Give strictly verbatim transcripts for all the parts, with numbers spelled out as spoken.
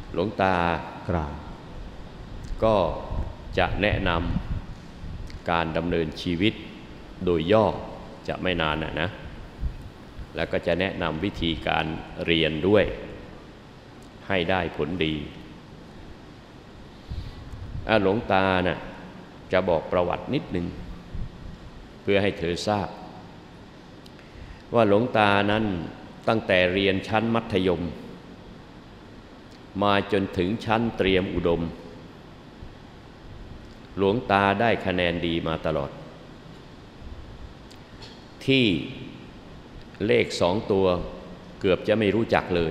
หลวงตาก็จะแนะนำการดำเนินชีวิตโดยย่อจะไม่นานนะนะแล้วก็จะแนะนำวิธีการเรียนด้วยให้ได้ผลดีหลวงตาน่ะจะบอกประวัตินิดหนึ่งเพื่อให้เธอทราบว่าหลวงตานั้นตั้งแต่เรียนชั้นมัธยมมาจนถึงชั้นเตรียมอุดมหลวงตาได้คะแนนดีมาตลอดที่เลขสองตัวเกือบจะไม่รู้จักเลย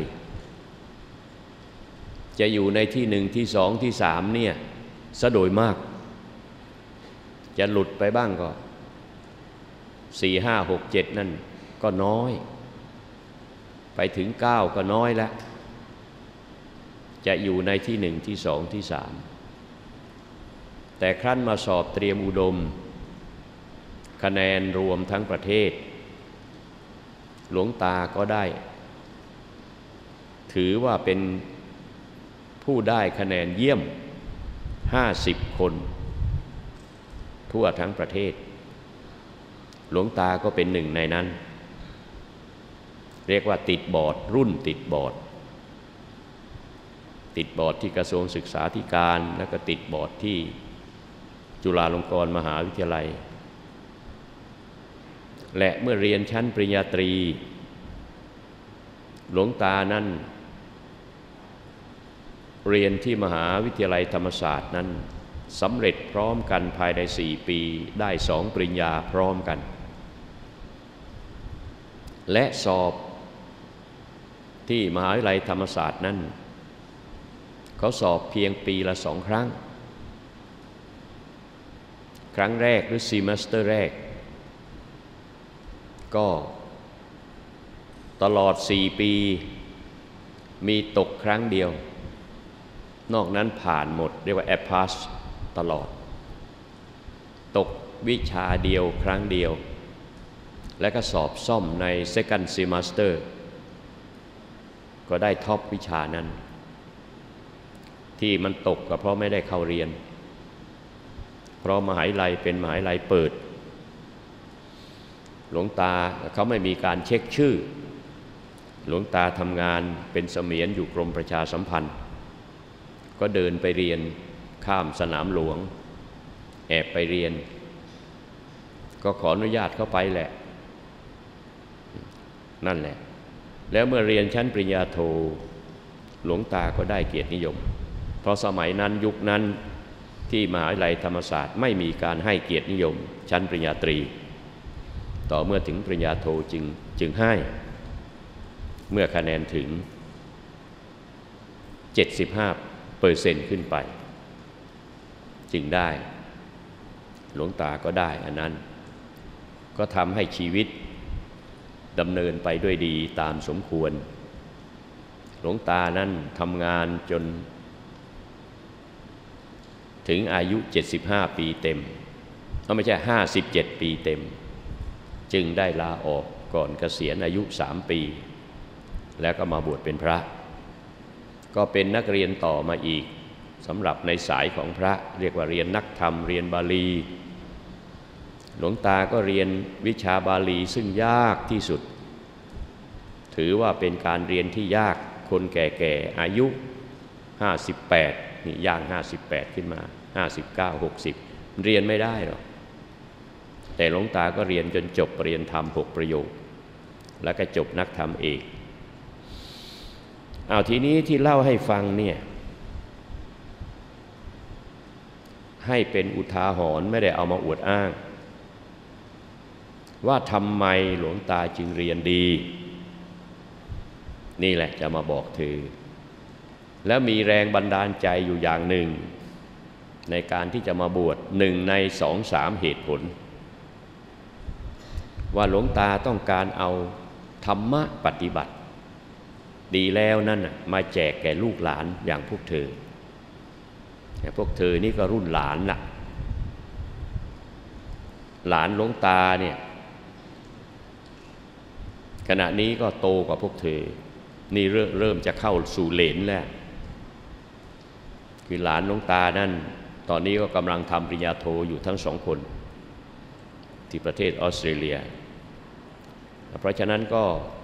จะอยู่ในที่หนึ่งที่สองที่สามเนี่ยซะโดยมากจะหลุดไปบ้างก็สี่ห้าหกเจ็ดนั่นก็น้อยไปถึงเก้าก็น้อยแล้วจะอยู่ในที่หนึ่งที่สองที่สามแต่ครั้นมาสอบเตรียมอุดมคะแนนรวมทั้งประเทศหลวงตาก็ได้ถือว่าเป็นผู้ได้คะแนนเยี่ยมห้าสิบคนทั่วทั้งประเทศหลวงตาก็เป็นหนึ่งในนั้นเรียกว่าติดบอร์ดรุ่นติดบอร์ดติดบอร์ดที่กระทรวงศึกษาธิการแล้วก็ติดบอร์ดที่จุฬาลงกรณ์มหาวิทยาลัยและเมื่อเรียนชั้นปริญญาตรีหลวงตานั้นเรียนที่มหาวิทยาลัยธรรมศาสตร์นั้นสำเร็จพร้อมกันภายในสี่ปีได้สองปริญญาพร้อมกันและสอบที่มหาวิทยาลัยธรรมศาสตร์นั้นเขาสอบเพียงปีละสองครั้งครั้งแรกหรือซีมัสเตอร์แรกก็ตลอดสี่ปีมีตกครั้งเดียวนอกนั้นผ่านหมดเรียกว่าแอปพาสตลอดตกวิชาเดียวครั้งเดียวและก็สอบซ่อมใน second semester ก็ได้ท็อปวิชานั้นที่มันตกก็เพราะไม่ได้เข้าเรียนเพราะมหาวิทยาลัยเป็นมหาวิทยาลัยเปิดหลวงตาเขาไม่มีการเช็คชื่อหลวงตาทำงานเป็นเสมียนอยู่กรมประชาสัมพันธ์ก็เดินไปเรียนข้ามสนามหลวงแอบไปเรียนก็ขออนุญาตเข้าไปแหละนั่นแหละแล้วเมื่อเรียนชั้นปริญญาโทหลวงตาก็ได้เกียรตินิยมเพราะสมัยนั้นยุคนั้นที่มหาวิทยาลัยธรรมศาสตร์ไม่มีการให้เกียรตินิยมชั้นปริญญาตรีต่อเมื่อถึงปริญญาโทจึงจึงให้เมื่อคะแนนถึง เจ็ดสิบห้าเปอร์เซ็นต์ ขึ้นไปจึงได้หลวงตาก็ได้อันนั้นก็ทำให้ชีวิตดำเนินไปด้วยดีตามสมควรหลวงตานั้นทำงานจนถึงอายุเจ็ดสิบห้าปีเต็มเขาไม่ใช่ห้าสิบเจ็ดปีเต็มจึงได้ลาออกก่อนเกษียณอายุสามปีแล้วก็มาบวชเป็นพระก็เป็นนักเรียนต่อมาอีกสำหรับในสายของพระเรียกว่าเรียนนักธรรมเรียนบาลีหลวงตาก็เรียนวิชาบาลีซึ่งยากที่สุดถือว่าเป็นการเรียนที่ยากคนแก่ๆอายุห้าสิบแปดนี่ย่างห้าสิบแปดขึ้นมาห้าสิบเก้า หกสิบเรียนไม่ได้หรอกแต่หลวงตาก็เรียนจนจบปริญญาธรรมหกประโยคแล้วก็จบนักธรรมเอกเอาทีนี้ที่เล่าให้ฟังเนี่ยให้เป็นอุทาหรณ์ไม่ได้เอามาอวดอ้างว่าทำไมหลวงตาจึงเรียนดีนี่แหละจะมาบอกเธอแล้วมีแรงบันดาลใจอยู่อย่างหนึ่งในการที่จะมาบวชหนึ่งในสองสามเหตุผลว่าหลวงตาต้องการเอาธรรมะปฏิบัติดีแล้วนั่นน่ะมาแจกแก่ลูกหลานอย่างพวกเธอแต่พวกเธอนี่ก็รุ่นหลานน่ะหลานหลวงตาเนี่ยขณะนี้ก็โตกว่าพวกเธอนี่เริ่มเริ่มจะเข้าสู่เหลนแล้วคือหลานหลวงตานั่นตอนนี้ก็กำลังทำปริญญาโทอยู่ทั้งสองคนที่ประเทศออสเตรเลียเพราะฉะนั้นก็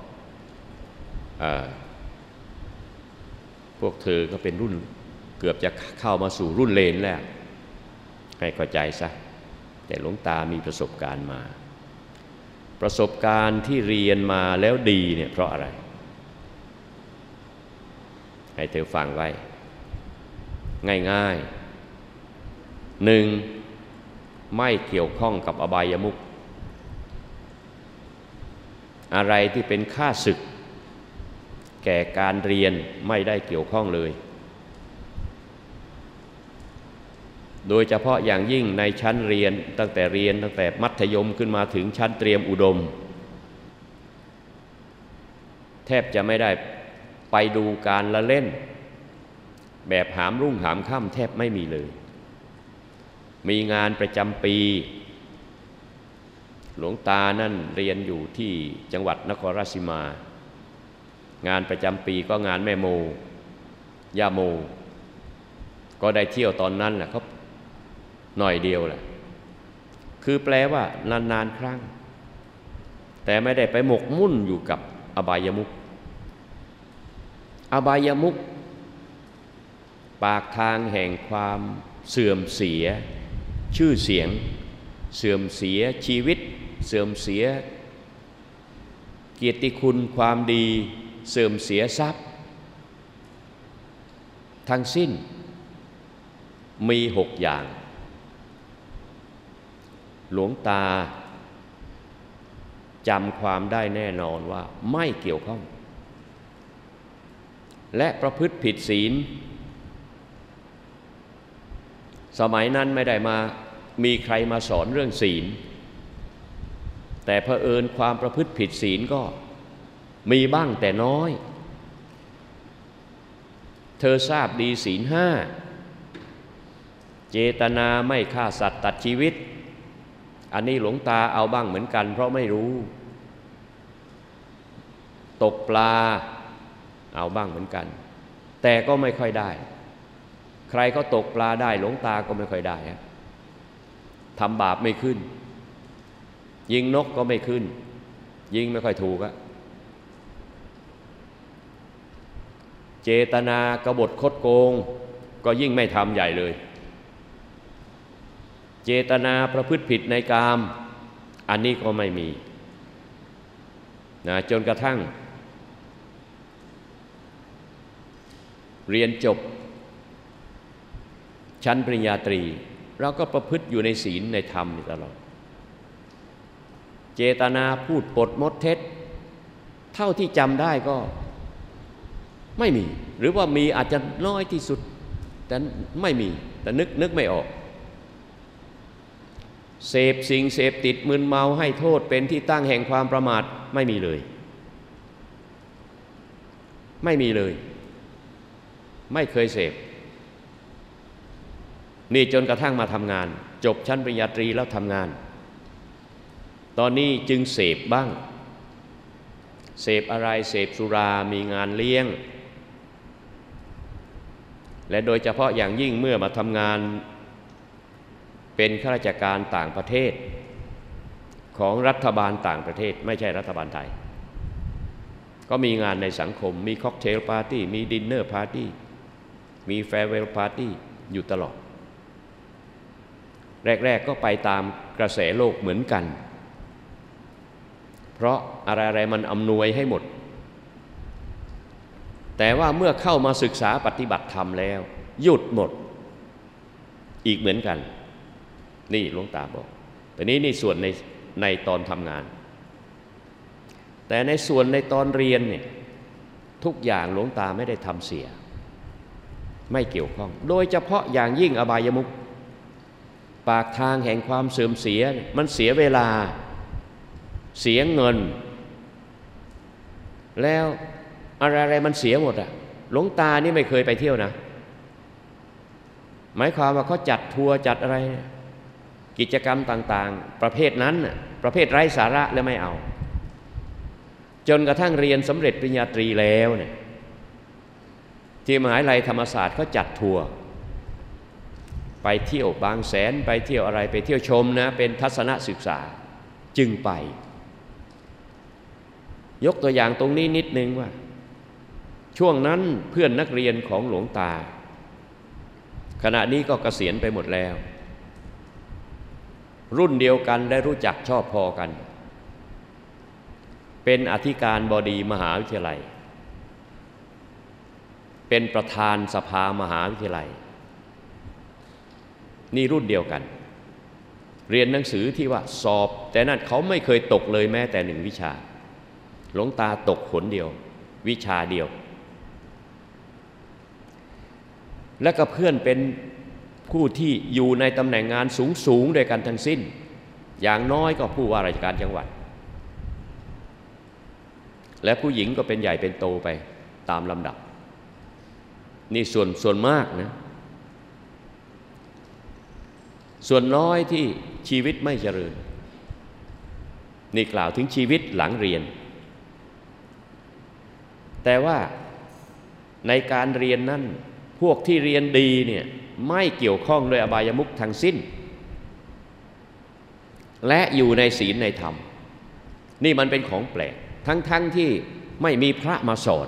พวกเธอก็เป็นรุ่นเกือบจะเข้ามาสู่รุ่นเลนแล้วให้เข้าใจซะแต่หลวงตามีประสบการณ์มาประสบการณ์ที่เรียนมาแล้วดีเนี่ยเพราะอะไรให้เธอฟังไว้ง่ายๆหนึ่งไม่เกี่ยวข้องกับอบายมุขอะไรที่เป็นข้าศึกแก่การเรียนไม่ได้เกี่ยวข้องเลยโดยเฉพาะอย่างยิ่งในชั้นเรียนตั้งแต่เรียนตั้งแต่มัธยมขึ้นมาถึงชั้นเตรียมอุดมแทบจะไม่ได้ไปดูการละเล่นแบบหามรุ่งหามค่ำแทบไม่มีเลยมีงานประจำปีหลวงตานั่นเรียนอยู่ที่จังหวัดนครราชสีมางานประจำปีก็งานแม่โมย่าโมก็ได้เที่ยวตอนนั้นแหละเขาหน่อยเดียวแหละคือแปลว่านานๆครั้งแต่ไม่ได้ไปหมกมุ่นอยู่กับอบายมุขอบายมุขปากทางแห่งความเสื่อมเสียชื่อเสียงเสื่อมเสียชีวิตเสื่อมเสียเกียรติคุณความดีเสื่อมเสียทรัพย์ทั้งสิ้นมีหกอย่างหลวงตาจำความได้แน่นอนว่าไม่เกี่ยวข้องและประพฤติผิดศีลสมัยนั้นไม่ได้มามีใครมาสอนเรื่องศีลแต่เผอิญความประพฤติผิดศีลก็มีบ้างแต่น้อยเธอทราบดีศีลห้าเจตนาไม่ฆ่าสัตว์ตัดชีวิตอันนี้หลวงตาเอาบ้างเหมือนกันเพราะไม่รู้ตกปลาเอาบ้างเหมือนกันแต่ก็ไม่ค่อยได้ใครก็ตกปลาได้หลวงตาก็ไม่ค่อยได้ทำบาปไม่ขึ้นยิงนกก็ไม่ขึ้นยิงไม่ค่อยถูกอะเจตนากบฏคดโกงก็ยิ่งไม่ทำใหญ่เลยเจตนาประพฤติผิดในกามอันนี้ก็ไม่มีนะจนกระทั่งเรียนจบชั้นปริญญาตรีเราก็ประพฤติอยู่ในศีลในธรรมตลอดเจตนาพูดปดมดเท็จเท่าที่จำได้ก็ไม่มีหรือว่ามีอาจจะน้อยที่สุดแต่ไม่มีแต่นึกนึกไม่ออกเสพสิ่งเสพติดมึนเมาให้โทษเป็นที่ตั้งแห่งความประมาทไม่มีเลยไม่มีเลยไม่เคยเสพนี่จนกระทั่งมาทำงานจบชั้นปริญญาตรีแล้วทำงานตอนนี้จึงเสพบ้างเสพอะไรเสพสุรามีงานเลี้ยงและโดยเฉพาะอย่างยิ่งเมื่อมาทำงานเป็นข้าราชการต่างประเทศของรัฐบาลต่างประเทศไม่ใช่รัฐบาลไทยก็มีงานในสังคมมีค็อกเทลปาร์ตี้มีดินเนอร์ปาร์ตี้มีแฟร์เวลปาร์ตี้อยู่ตลอดแรกๆก็ไปตามกระแสโลกเหมือนกันเพราะอะไรๆมันอำนวยให้หมดแต่ว่าเมื่อเข้ามาศึกษาปฏิบัติธรรมแล้วหยุดหมดอีกเหมือนกันนี่หลวงตาบอกแต่นี้นี่ส่วนในในตอนทำงานแต่ในส่วนในตอนเรียนเนี่ยทุกอย่างหลวงตาไม่ได้ทำเสียไม่เกี่ยวข้องโดยเฉพาะอย่างยิ่งอบายมุขปากทางแห่งความเสื่อมเสียมันเสียเวลาเสียเงินแล้วอะไรๆมันเสียหมดอะหลวงตานี่ไม่เคยไปเที่ยวนะหมายความว่าเขาจัดทัวร์จัดอะไรกิจกรรมต่างๆประเภทนั้นน่ะประเภทไร้สาระแล้วไม่เอาจนกระทั่งเรียนสำเร็จปริญญาตรีแล้วเนี่ยที่มหาวิทยาลัยธรรมศาสตร์เขาจัดทัวร์ไปเที่ยวบางแสนไปเที่ยวอะไรไปเที่ยวชมนะเป็นทัศนศึกษาจึงไปยกตัวอย่างตรงนี้นิดนึงว่าช่วงนั้นเพื่อนนักเรียนของหลวงตาขณะนี้ก็เกษียณไปหมดแล้วรุ่นเดียวกันได้รู้จักชอบพอกันเป็นอธิการบดีมหาวิทยาลัยเป็นประธานสภามหาวิทยาลัยนี่รุ่นเดียวกันเรียนหนังสือที่ว่าสอบแต่นั่นเขาไม่เคยตกเลยแม้แต่หนึ่งวิชาหลวงตาตกหนเดียววิชาเดียวและก็เพื่อนเป็นผู้ที่อยู่ในตำแหน่งงานสูงสูงด้วยกันทั้งสิ้นอย่างน้อยก็ผู้ว่าราชการจังหวัดและผู้หญิงก็เป็นใหญ่เป็นโตไปตามลำดับนี่ส่วนส่วนมากนะส่วนน้อยที่ชีวิตไม่เจริญนี่กล่าวถึงชีวิตหลังเรียนแต่ว่าในการเรียนนั้นพวกที่เรียนดีเนี่ยไม่เกี่ยวข้องด้วยอบายมุขทั้งสิ้นและอยู่ในศีลในธรรมนี่มันเป็นของแปลกทั้งๆ ท, ที่ไม่มีพระมาสอน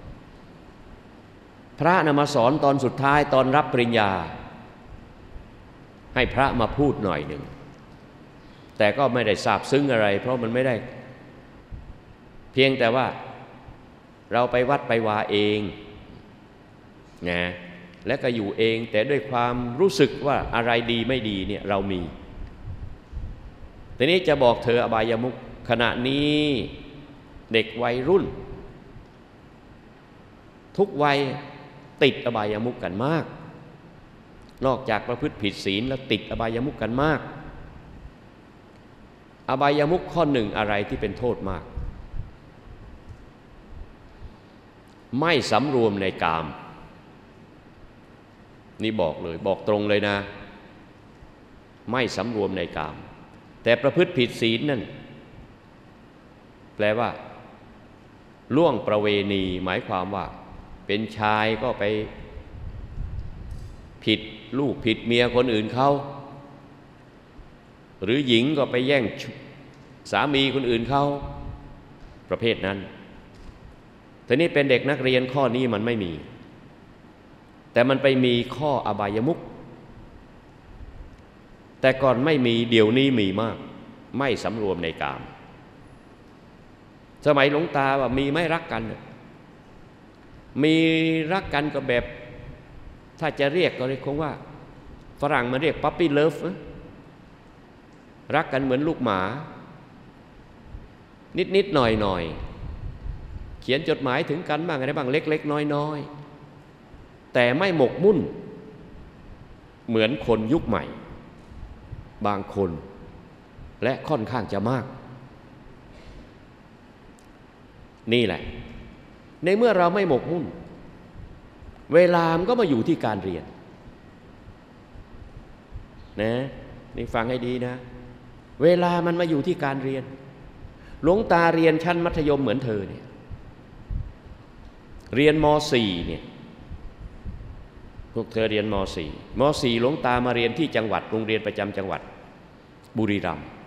พระนำมาสอนตอนสุดท้ายตอนรับปริญญาให้พระมาพูดหน่อยหนึ่งแต่ก็ไม่ได้ทราบซึ้งอะไรเพราะมันไม่ได้เพียงแต่ว่าเราไปวัดไปวาเองนะและก็อยู่เองแต่ด้วยความรู้สึกว่าอะไรดีไม่ดีเนี่ยเรามีทีนี้จะบอกเธออบายมุขขณะนี้เด็กวัยรุ่นทุกวัยติดอบายมุขกันมากนอกจากประพฤติผิดศีลแล้วติดอบายมุขกันมากอบายมุขข้อหนึ่งอะไรที่เป็นโทษมากไม่สำรวมในกามนี่บอกเลยบอกตรงเลยนะไม่สำรวมในกามแต่ประพฤติผิดศีลนั่นแปลว่าล่วงประเวณีหมายความว่าเป็นชายก็ไปผิดลูกผิดเมียคนอื่นเขาหรือหญิงก็ไปแย่งสามีคนอื่นเขาประเภทนั้นทีนี้เป็นเด็กนักเรียนข้อนี้มันไม่มีแต่มันไปมีข้ออบายมุขแต่ก่อนไม่มีเดี๋ยวนี้มีมากไม่สำรวมในกามสมัยหลวงตาว่ามีไม่รักกันมีรักกันก็แบบถ้าจะเรียกก็เรียกคงว่าฝรั่งมันเรียกปั๊ปปี้เลิฟรักกันเหมือนลูกหมานิดๆหน่อยๆเขียนจดหมายถึงกันบ้างอะไรบ้างเล็กๆน้อยๆแต่ไม่หมกมุ่นเหมือนคนยุคใหม่บางคนและค่อนข้างจะมากนี่แหละในเมื่อเราไม่หมกมุ่นเวลามันก็มาอยู่ที่การเรียนนะนี่ฟังให้ดีนะเวลามันมาอยู่ที่การเรียนหลวงตาเรียนชั้นมัธยมเหมือนเธอเนี่ยเรียนม.สี่ เนี่ยพวกเธอเรียนม.สี่ ม.สี่ หลวงตามาเรียนที่จังหวัดโรงเรียนประจำจังหวัดบุรีรัมย์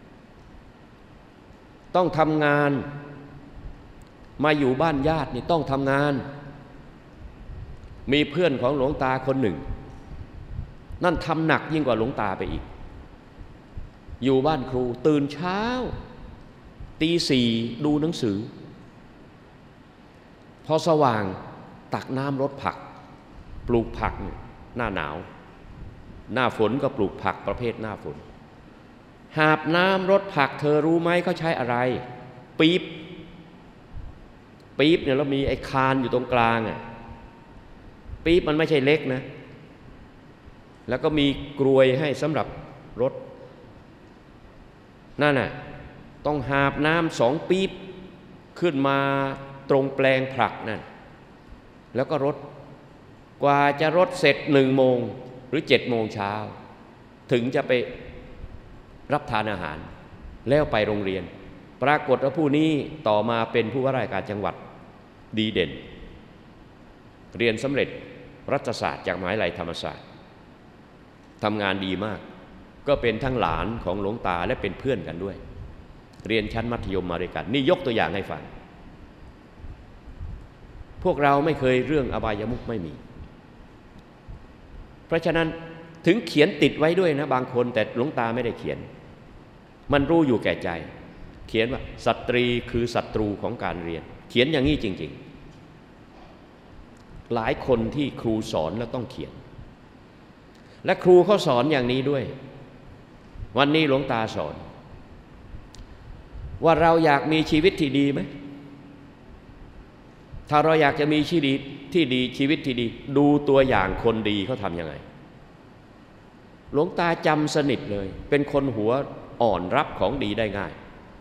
ต้องทำงานมาอยู่บ้านญาตินี่ต้องทำงานมีเพื่อนของหลวงตาคนหนึ่งนั่นทำหนักยิ่งกว่าหลวงตาไปอีกอยู่บ้านครูตื่นเช้าตีสี่ดูหนังสือพอสว่างตักน้ำรดผักปลูกผักหน้าหนาวหน้าฝนก็ปลูกผักประเภทหน้าฝนหาบน้ำรดผักเธอรู้ไหมเขาใช้อะไรปี๊บปี๊บเนี่ยเรามีไอ้คานอยู่ตรงกลางอ่ะปี๊บมันไม่ใช่เล็กนะแล้วก็มีกรวยให้สำหรับรดนั่นน่ะต้องหาบน้ำสองปี๊บขึ้นมาตรงแปลงผักนั่นแล้วก็รดกว่าจะรดเสร็จหนึ่งโมงหรือเจ็ดโมงเช้าถึงจะไปรับทานอาหารแล้วไปโรงเรียนปรากฏว่าผู้นี้ต่อมาเป็นผู้ว่าราชการจังหวัดดีเด่นเรียนสำเร็จรัฐศาสตร์จากมหาวิทยาลัยธรรมศาสตร์ทำงานดีมากก็เป็นทั้งหลานของหลวงตาและเป็นเพื่อนกันด้วยเรียนชั้นมัธยมมาด้วยกันนี่ยกตัวอย่างให้ฟังพวกเราไม่เคยเรื่องอบายมุขไม่มีเพราะฉะนั้นถึงเขียนติดไว้ด้วยนะบางคนแต่หลวงตาไม่ได้เขียนมันรู้อยู่แก่ใจเขียนว่าสตรีคือศัตรูของการเรียนเขียนอย่างนี้จริงๆหลายคนที่ครูสอนแล้วต้องเขียนและครูเขาสอนอย่างนี้ด้วยวันนี้หลวงตาสอนว่าเราอยากมีชีวิตที่ดีไหมถ้าเราอยากจะมีชีวิตที่ดีชีวิตที่ดีดูตัวอย่างคนดีเขาทำยังไงหลวงตาจำสนิทเลยเป็นคนหัวอ่อนรับของดีได้ง่าย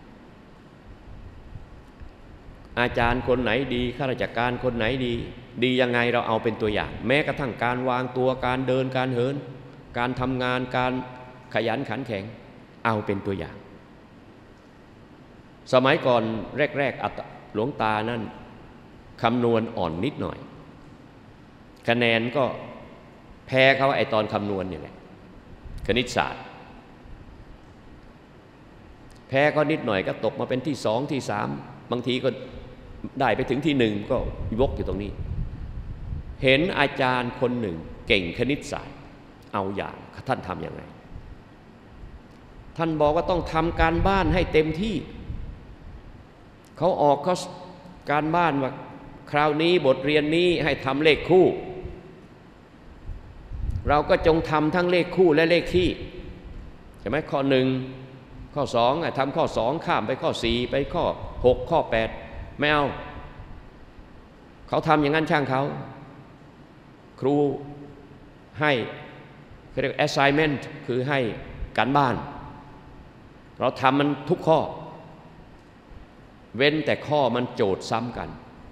อาจารย์คนไหนดีข้าราชการคนไหนดีดียังไงเราเอาเป็นตัวอย่างแม้กระทั่งการวางตัวการเดินการเหินการทำงานการขยันขันแข็งเอาเป็นตัวอย่างสมัยก่อนแรกๆหลวงตานั่นคำนวณอ่อนนิดหน่อยคะแนนก็แพ้เขาไอตอนคำนวณนี่แหละคณิตศาสตร์แพ้ก็นิดหน่อยก็ตกมาเป็นที่สองที่สามบางทีก็ได้ไปถึงที่หนึ่งก็วกอยู่ตรงนี้เห็นอาจารย์คนหนึ่งเก่งคณิตศาสตร์เอาอย่างท่านทำยังไงท่านบอกว่าต้องทำการบ้านให้เต็มที่เขาออกเขาการบ้านว่าคราวนี้บทเรียนนี้ให้ทำเลขคู่เราก็จงทำทั้งเลขคู่และเลขคี่ใช่ไหมข้อหนึ่งข้อสองทำข้อสองข้ามไปข้อสี่ไปข้อหกข้อแปดไม่เอาเขาทำอย่างนั้นช่างเขาครูให้เรียก assignment คือให้การบ้านเราทำมันทุกข้อเว้นแต่ข้อมันโจทย์ซ้ำกัน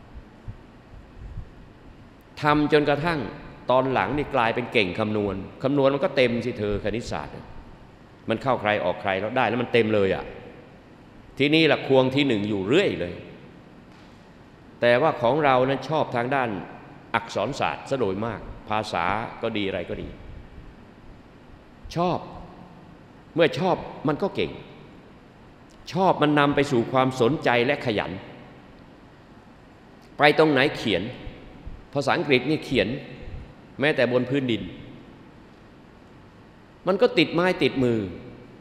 ทำจนกระทั่งตอนหลังนี่กลายเป็นเก่งคำนวณคำนวณมันก็เต็มสิเธอคณิตศาสตร์มันเข้าใครออกใครแล้วได้แล้วมันเต็มเลยอ่ะที่นี่แหละควงที่หนึ่งอยู่เรื่อยเลยแต่ว่าของเรานั้นชอบทางด้านอักษรศาสตร์ซะโดยมากภาษาก็ดีอะไรก็ดีชอบเมื่อชอบมันก็เก่งชอบมันนำไปสู่ความสนใจและขยันไปตรงไหนเขียนภาษาอังกฤษนี่เขียนแม้แต่บนพื้นดินมันก็ติดไม้ติดมือ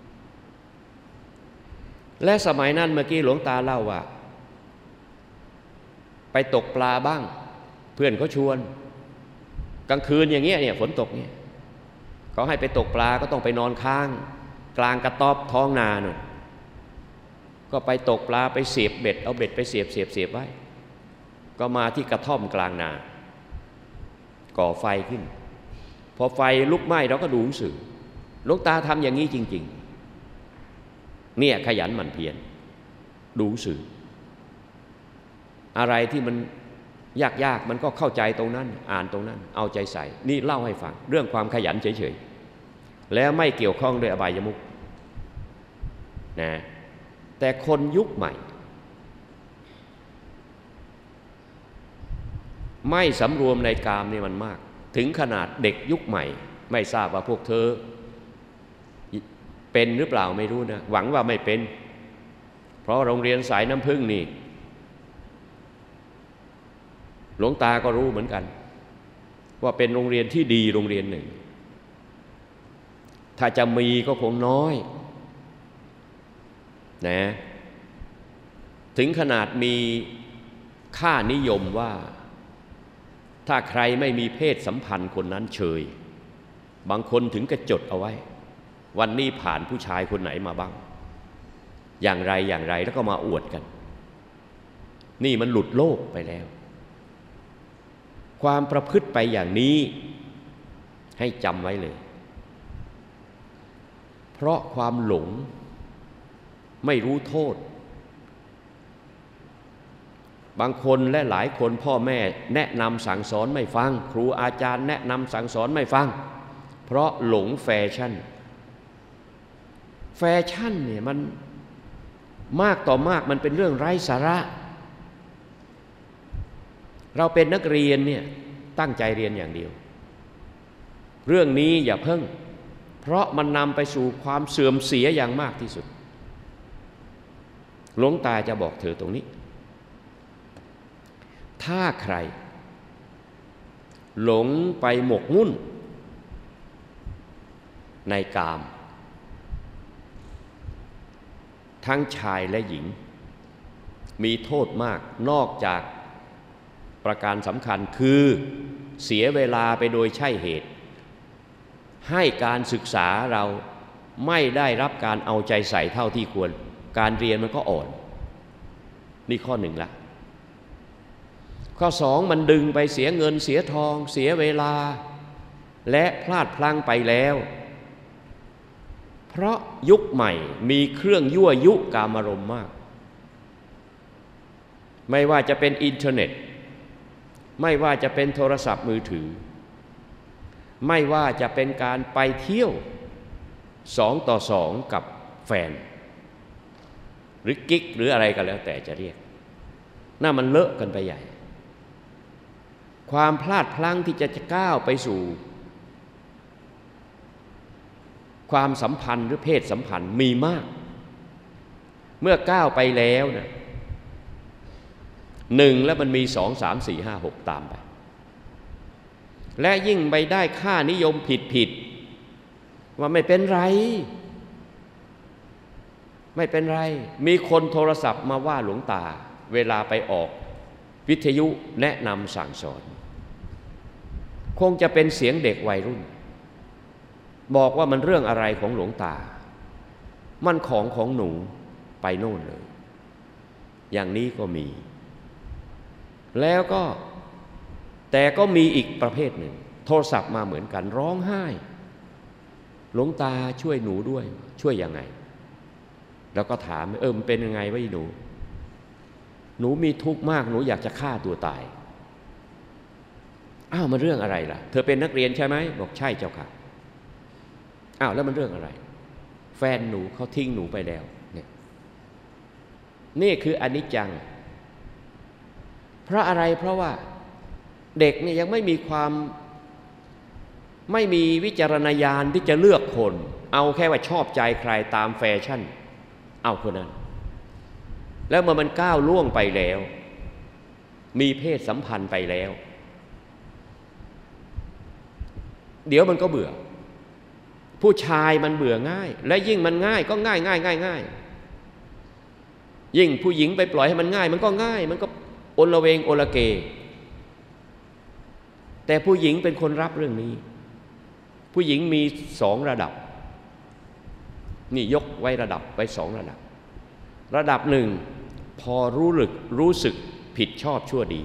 และสมัยนั้นเมื่อกี้หลวงตาเล่าว่าไปตกปลาบ้างเพื่อนเขาชวนกลางคืนอย่างเงี้ยเนี่ยฝนตกเนี่ยเขาให้ไปตกปลาก็ต้องไปนอนค้างกลางกระต๊อบท้องนาหน่อยก็ไปตกปลาไปเสียบเบ็ดเอาเบ็ดไปเสียบเสียบเสียบไว้ก็มาที่กระท่อมกลางนาก่อไฟขึ้นพอไฟลุกไหม้เราก็ดูหนังสือหลวงตาทำอย่างนี้จริงๆเนี่ยขยันหมั่นเพียรดูหนังสืออะไรที่มันยากๆมันก็เข้าใจตรงนั้นอ่านตรงนั้นเอาใจใส่นี่เล่าให้ฟังเรื่องความขยันเฉยๆแล้วไม่เกี่ยวข้องด้วยอบายมุขนะแต่คนยุคใหม่ไม่สำรวมในกามนี่มันมากถึงขนาดเด็กยุคใหม่ไม่ทราบว่าพวกเธอเป็นหรือเปล่าไม่รู้นะหวังว่าไม่เป็นเพราะโรงเรียนสายน้ำผึ้งนี่หลวงตาก็รู้เหมือนกันว่าเป็นโรงเรียนที่ดีโรงเรียนหนึ่งถ้าจะมีก็คงน้อยนะถึงขนาดมีค่านิยมว่าถ้าใครไม่มีเพศสัมพันธ์คนนั้นเฉยบางคนถึงกระจดเอาไว้วันนี้ผ่านผู้ชายคนไหนมาบ้างอย่างไรอย่างไรแล้วก็มาอวดกันนี่มันหลุดโลกไปแล้วความประพฤติไปอย่างนี้ให้จำไว้เลยเพราะความหลงไม่รู้โทษบางคนและหลายคนพ่อแม่แนะนำสั่งสอนไม่ฟังครูอาจารย์แนะนำสั่งสอนไม่ฟังเพราะหลงแฟชั่นแฟชั่นเนี่ยมันมากต่อมากมันเป็นเรื่องไร้สาระเราเป็นนักเรียนเนี่ยตั้งใจเรียนอย่างเดียวเรื่องนี้อย่าเพิ่งเพราะมันนำไปสู่ความเสื่อมเสียอย่างมากที่สุดหลวงตาจะบอกเธอตรงนี้ถ้าใครหลงไปหมกมุ่นในกามทั้งชายและหญิงมีโทษมากนอกจากประการสำคัญคือเสียเวลาไปโดยใช่เหตุให้การศึกษาเราไม่ได้รับการเอาใจใส่เท่าที่ควรการเรียนมันก็อ่อนนี่ข้อหนึ่งละข้อสองมันดึงไปเสียเงินเสียทองเสียเวลาและพลาดพลั้งไปแล้วเพราะยุคใหม่มีเครื่องยั่วยุกามารมณ์มากไม่ว่าจะเป็นอินเทอร์เน็ตไม่ว่าจะเป็นโทรศัพท์มือถือไม่ว่าจะเป็นการไปเที่ยวสองต่อสองกับแฟนหรือกิ๊กหรืออะไรก็แล้วแต่จะเรียกน่ามันเลอะกันไปใหญ่ความพลาดพลั้งที่จะก้าวไปสู่ความสัมพันธ์หรือเพศสัมพันธ์มีมากเมื่อก้าวไปแล้วนะหนึ่งแล้วมันมีสองสามสี่ห้าหกตามไปและยิ่งไปได้ค่านิยมผิดๆว่าไม่เป็นไรไม่เป็นไรมีคนโทรศัพท์มาว่าหลวงตาเวลาไปออกวิทยุแนะนำสั่งสอนคงจะเป็นเสียงเด็กวัยรุ่นบอกว่ามันเรื่องอะไรของหลวงตามันของของหนูไปโน่นเลยอย่างนี้ก็มีแล้วก็แต่ก็มีอีกประเภทหนึ่งโทรศัพท์มาเหมือนกันร้องไห้หลวงตาช่วยหนูด้วยช่วยยังไงแล้วก็ถามเออมันเป็นยังไงวะหนูหนูมีทุกข์มากหนูอยากจะฆ่าตัวตายอ้าวมันเรื่องอะไรล่ะเธอเป็นนักเรียนใช่ไหมบอกใช่เจ้าค่ะอ้าวแล้วมันเรื่องอะไรแฟนหนูเขาทิ้งหนูไปแล้วเนี่ยนี่คืออนิจจังเพราะอะไรเพราะว่าเด็กเนี่ยยังไม่มีความไม่มีวิจารณญาณที่จะเลือกคนเอาแค่ว่าชอบใจใครตามแฟชั่นเอาคนนั้นแล้วเมื่อมันก้าวล่วงไปแล้วมีเพศสัมพันธ์ไปแล้วเดี๋ยวมันก็เบื่อผู้ชายมันเบื่อง่ายและยิ่งมันง่ายก็ง่ายง่ายง่ายง่ายยิ่งผู้หญิงไปปล่อยให้มันง่ายมันก็ง่ายมันก็โอละเวงโอละเกแต่ผู้หญิงเป็นคนรับเรื่องนี้ผู้หญิงมีสองระดับนี่ยกไว้ระดับไว้สองระดับระดับหนึ่งพอรู้ลึกรู้สึกผิดชอบชั่วดี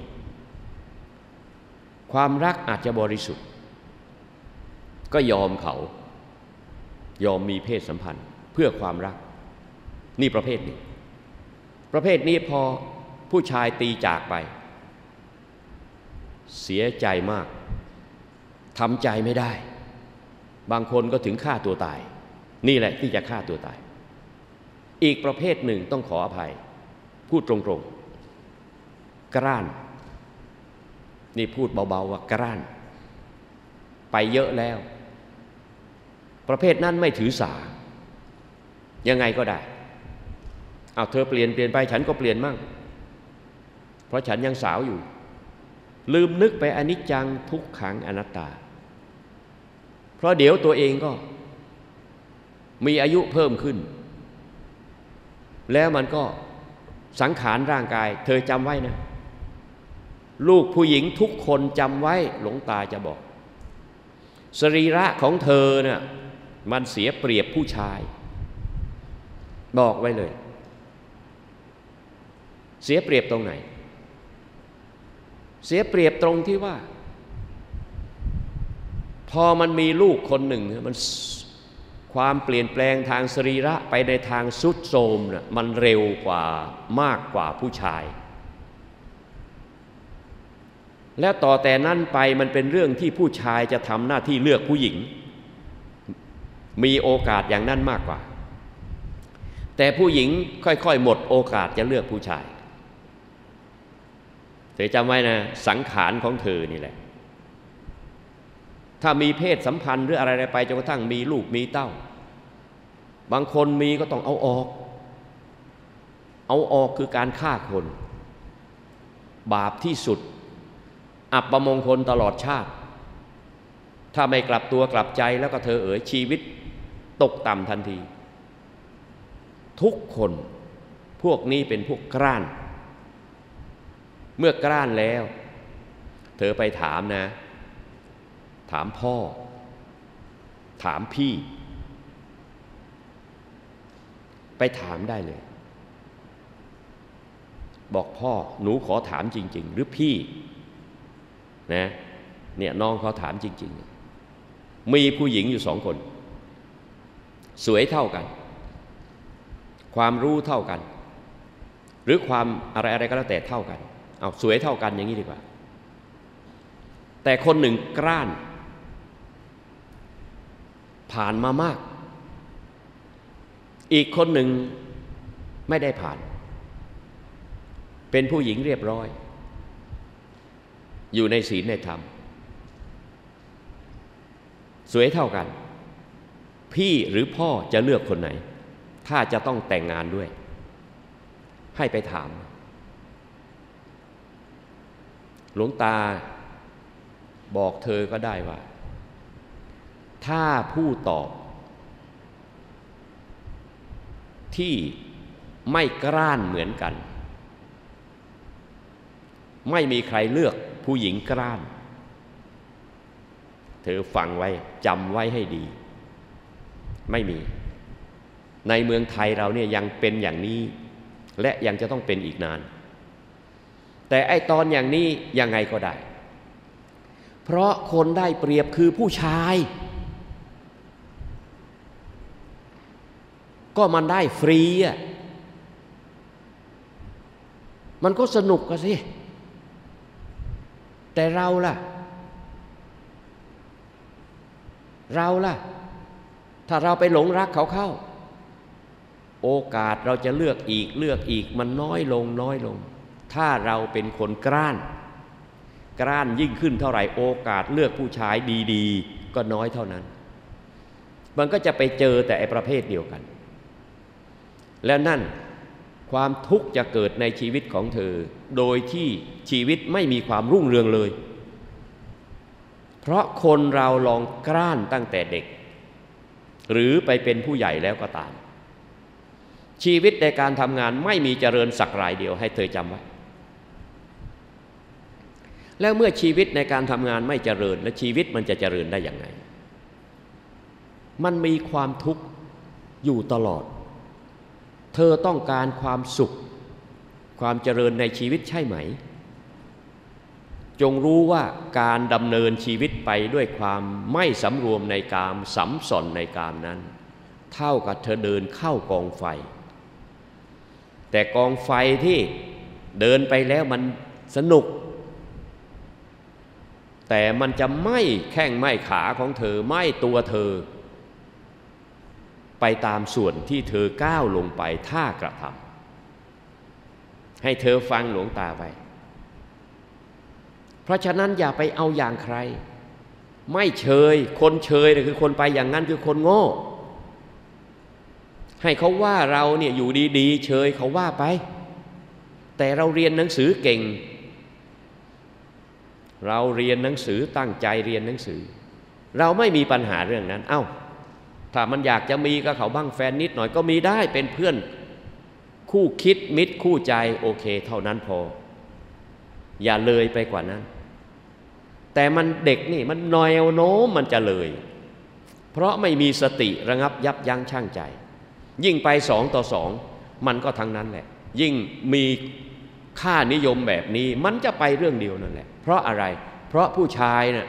ความรักอาจจะบริสุทธิ์ก็ยอมเขายอมมีเพศสัมพันธ์เพื่อความรักนี่ประเภทนี้ประเภทนี้พอผู้ชายตีจากไปเสียใจมากทำใจไม่ได้บางคนก็ถึงฆ่าตัวตายนี่แหละที่จะฆ่าตัวตายอีกประเภทหนึ่งต้องขออภัยพูดตรงๆกร้านนี่พูดเบาๆว่ากร้านไปเยอะแล้วประเภทนั้นไม่ถือสายังไงก็ได้เอาเธอเปลี่ยนเปลี่ยนไปฉันก็เปลี่ยนมั่งเพราะฉันยังสาวอยู่ลืมนึกไปอนิจจังทุกขังอนัตตาเพราะเดี๋ยวตัวเองก็มีอายุเพิ่มขึ้นแล้วมันก็สังขารร่างกายเธอจำไว้นะลูกผู้หญิงทุกคนจำไว้หลวงตาจะบอกสรีระของเธอเนี่ยมันเสียเปรียบผู้ชายบอกไว้เลยเสียเปรียบตรงไหนเสียเปรียบตรงที่ว่าพอมันมีลูกคนหนึ่งมันความเปลี่ยนแปลงทางสรีระไปในทางทรุดโทรมน่ะมันเร็วกว่ามากกว่าผู้ชายและต่อแต่นั้นไปมันเป็นเรื่องที่ผู้ชายจะทำหน้าที่เลือกผู้หญิงมีโอกาสอย่างนั้นมากกว่าแต่ผู้หญิงค่อยๆหมดโอกาสจะเลือกผู้ชายเธอจำไว้นะสังขารของเธอนี่แหละถ้ามีเพศสัมพันธ์หรืออะไรไปจนกระทั่งมีลูกมีเต้าบางคนมีก็ต้องเอาออกเอาออกคือการฆ่าคนบาปที่สุดอับมงคลตลอดชาติถ้าไม่กลับตัวกลับใจแล้วก็เธอเอ๋ยชีวิตตกต่ำทันทีทุกคนพวกนี้เป็นพวกกร้านเมื่อกร้านแล้วเธอไปถามนะถามพ่อถามพี่ไปถามได้เลยบอกพ่อหนูขอถามจริงๆหรือพี่นะเนี่ยน้องเขาถามจริงๆมีผู้หญิงอยู่สองคนสวยเท่ากันความรู้เท่ากันหรือความอะไรอะไรก็แล้วแต่เท่ากันเอาสวยเท่ากันอย่างนี้ดีกว่าแต่คนหนึ่งกร้านผ่านมามากอีกคนหนึ่งไม่ได้ผ่านเป็นผู้หญิงเรียบร้อยอยู่ในศีลในธรรมสวยเท่ากันพี่หรือพ่อจะเลือกคนไหนถ้าจะต้องแต่งงานด้วยให้ไปถามหลวงตาบอกเธอก็ได้ว่าถ้าผู้ตอบที่ไม่กร้านเหมือนกันไม่มีใครเลือกผู้หญิงกร้านเธอฟังไว้จำไว้ให้ดีไม่มีในเมืองไทยเราเนี่ยยังเป็นอย่างนี้และยังจะต้องเป็นอีกนานแต่ไอ้ตอนอย่างนี้ยังไงก็ได้เพราะคนได้เปรียบคือผู้ชายก็มันได้ฟรีอ่ะมันก็สนุกกันสิแต่เราล่ะเราล่ะถ้าเราไปหลงรักเขาเข้าโอกาสเราจะเลือกอีกเลือกอีกมันน้อยลงน้อยลงถ้าเราเป็นคนกร้านกร้านยิ่งขึ้นเท่าไหร่โอกาสเลือกผู้ชายดีๆก็น้อยเท่านั้นมันก็จะไปเจอแต่ไอ้ประเภทเดียวกันแล้วนั่นความทุกข์จะเกิดในชีวิตของเธอโดยที่ชีวิตไม่มีความรุ่งเรืองเลยเพราะคนเราลองกร้านตั้งแต่เด็กหรือไปเป็นผู้ใหญ่แล้วก็ตามชีวิตในการทำงานไม่มีเจริญสักรายเดียวให้เธอจำไว้แล้วเมื่อชีวิตในการทำงานไม่เจริญและชีวิตมันจะเจริญได้อย่างไรมันมีความทุกข์อยู่ตลอดเธอต้องการความสุขความเจริญในชีวิตใช่ไหมจงรู้ว่าการดำเนินชีวิตไปด้วยความไม่สำรวมในกามสัมสอนในกามนั้นเท่ากับเธอเดินเข้ากองไฟแต่กองไฟที่เดินไปแล้วมันสนุกแต่มันจะไหม้แข้งไหม้ขาของเธอไหม้ตัวเธอไปตามส่วนที่เธอก้าวลงไปถ้ากระทำให้เธอฟังหลวงตาไว้เพราะฉะนั้นอย่าไปเอาอย่างใครไม่เชยคนเชยเนี่ยคือคนไปอย่างนั้นคือคนโง่ให้เขาว่าเราเนี่ยอยู่ดีๆเชยเขาว่าไปแต่เราเรียนหนังสือเก่งเราเรียนหนังสือตั้งใจเรียนหนังสือเราไม่มีปัญหาเรื่องนั้นเอ้าถ้ามันอยากจะมีกับเขาบ้างแฟนนิดหน่อยก็มีได้เป็นเพื่อนคู่คิดมิตรคู่ใจโอเคเท่านั้นพออย่าเลยไปกว่านั้นแต่มันเด็กนี่มันแนวโน้มมันจะเลยเพราะไม่มีสติระงับยับยั้งชั่งใจยิ่งไปสองต่อสองมันก็ทั้งนั้นแหละยิ่งมีค่านิยมแบบนี้มันจะไปเรื่องเดียวนั่นแหละเพราะอะไรเพราะผู้ชายน่ะ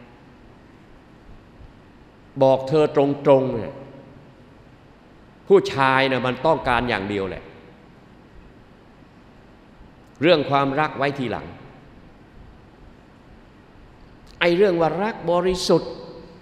บอกเธอตรงๆเนี่ยผู้ชายน่ะมันต้องการอย่างเดียวแหละเรื่องความรักไว้ทีหลังไอ้เรื่องว่ารักบริสุทธิ์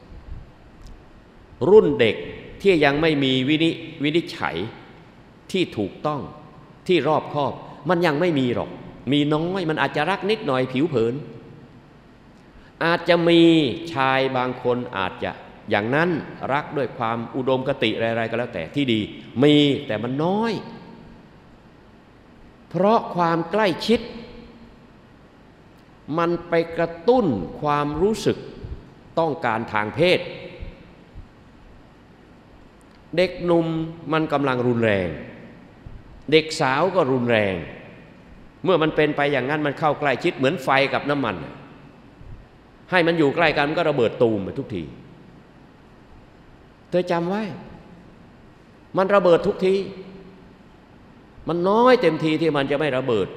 รุ่นเด็กที่ยังไม่มีวินิวินิจฉัยที่ถูกต้องที่รอบคอบมันยังไม่มีหรอกมีน้อยมันอาจจะรักนิดหน่อยผิวเผินอาจจะมีชายบางคนอาจจะอย่างนั้นรักด้วยความอุดมคติอะไรๆก็แล้วแต่ที่ดีมีแต่มันน้อยเพราะความใกล้ชิดมันไปกระตุ้นความรู้สึกต้องการทางเพศเด็กหนุ่มมันกำลังรุนแรงเด็กสาวก็รุนแรงเมื่อมันเป็นไปอย่างนั้นมันเข้าใกล้ชิดเหมือนไฟกับน้ำมันให้มันอยู่ใกล้กันมันก็ระเบิดตูมไปทุกทีเธอจำไว้มันระเบิดทุกทีมันน้อยเต็มทีที่มันจะไม่ระเบิด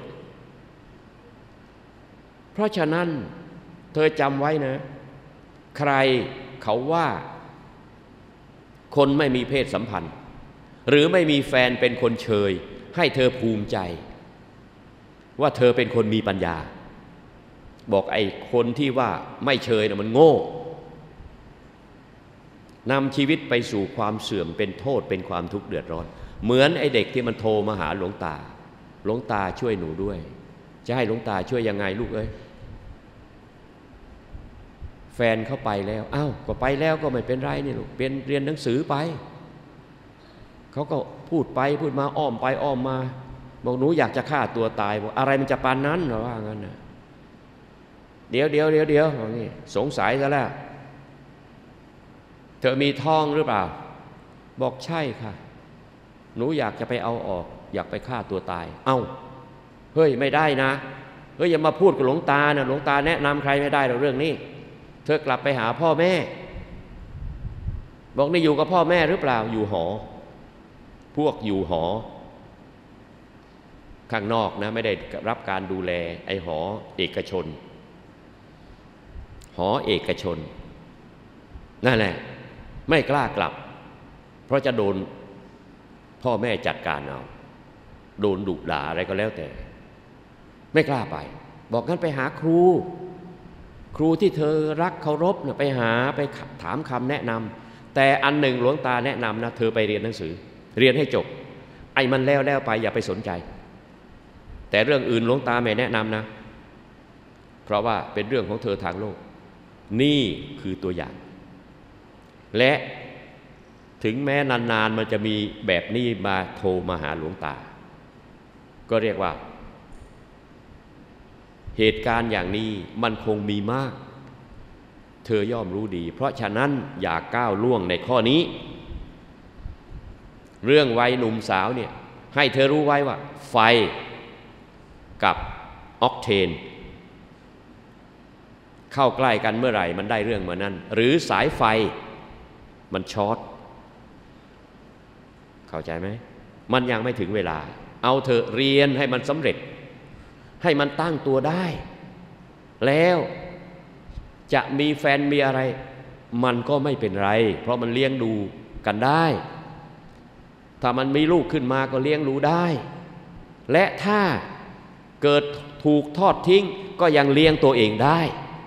เพราะฉะนั้นเธอจำไว้นะใครเขาว่าคนไม่มีเพศสัมพันธ์หรือไม่มีแฟนเป็นคนเชยให้เธอภูมิใจว่าเธอเป็นคนมีปัญญาบอกไอ้คนที่ว่าไม่เชยนะมันโง่นำชีวิตไปสู่ความเสื่อมเป็นโทษเป็นความทุกข์เดือดร้อนเหมือนไอ้เด็กที่มันโทรมาหาหลวงตาหลวงตาช่วยหนูด้วยจะให้หลวงตาช่วยยังไงลูกเอ้ยแฟนเขาไปแล้วอ้าวก็ไปแล้วก็ไม่เป็นไรนี่ลูกเป็นเรียนหนังสือไปเขาก็พูดไปพูดมาอ้อมไปอ้อมมาบอกหนูอยากจะฆ่าตัวตายบอกอะไรมันจะปานนั้นหรอว่างั้นนะเดี๋ยวเดี๋ยวเดี๋ยวเดี๋ยวบอกนี่สงสัยซะแล้วเธอมีท้องหรือเปล่าบอกใช่ค่ะหนูอยากจะไปเอาออกอยากไปฆ่าตัวตายเอ้าเฮ้ยไม่ได้นะเฮ้ยอย่ามาพูดกับหลวงตานะหลวงตาแนะนำใครไม่ได้หรอกเรื่องนี้เธอกลับไปหาพ่อแม่บอกนี่อยู่กับพ่อแม่หรือเปล่าอยู่หอพวกอยู่หอข้างนอกนะไม่ได้รับการดูแลไอ้หอเอกชนหอเอกชนนั่นแหละไม่กล้ากลับเพราะจะโดนพ่อแม่จัดการเอาโดนดุด่าอะไรก็แล้วแต่ไม่กล้าไปบอกงั้นไปหาครูครูที่เธอรักเคารพนะไปหาไปถามคำแนะนำแต่อันหนึ่งหลวงตาแนะนำนะเธอไปเรียนหนังสือเรียนให้จบไอ้มันแล้วแล้วไปอย่าไปสนใจแต่เรื่องอื่นหลวงตาไม่แนะนำนะเพราะว่าเป็นเรื่องของเธอทางโลกนี่คือตัวอย่างและถึงแม้นานๆมันจะมีแบบนี้มาโทรมาหาหลวงตาก็เรียกว่าเหตุการณ์อย่างนี้มันคงมีมากเธอย่อมรู้ดีเพราะฉะนั้นอย่าก้าวล่วงในข้อนี้เรื่องวัยหนุ่มสาวเนี่ยให้เธอรู้ไว้ว่าไฟกับออกเทนเข้าใกล้กันเมื่อไหร่มันได้เรื่องเมื่อนั้นหรือสายไฟมันช็อตเข้าใจไหมมันยังไม่ถึงเวลาเอาเธอเรียนให้มันสำเร็จให้มันตั้งตัวได้แล้วจะมีแฟนมีอะไรมันก็ไม่เป็นไรเพราะมันเลี้ยงดูกันได้ถ้ามันมีลูกขึ้นมาก็เลี้ยงดูได้และถ้าเกิดถูกทอดทิ้งก็ยังเลี้ยงตัวเองได้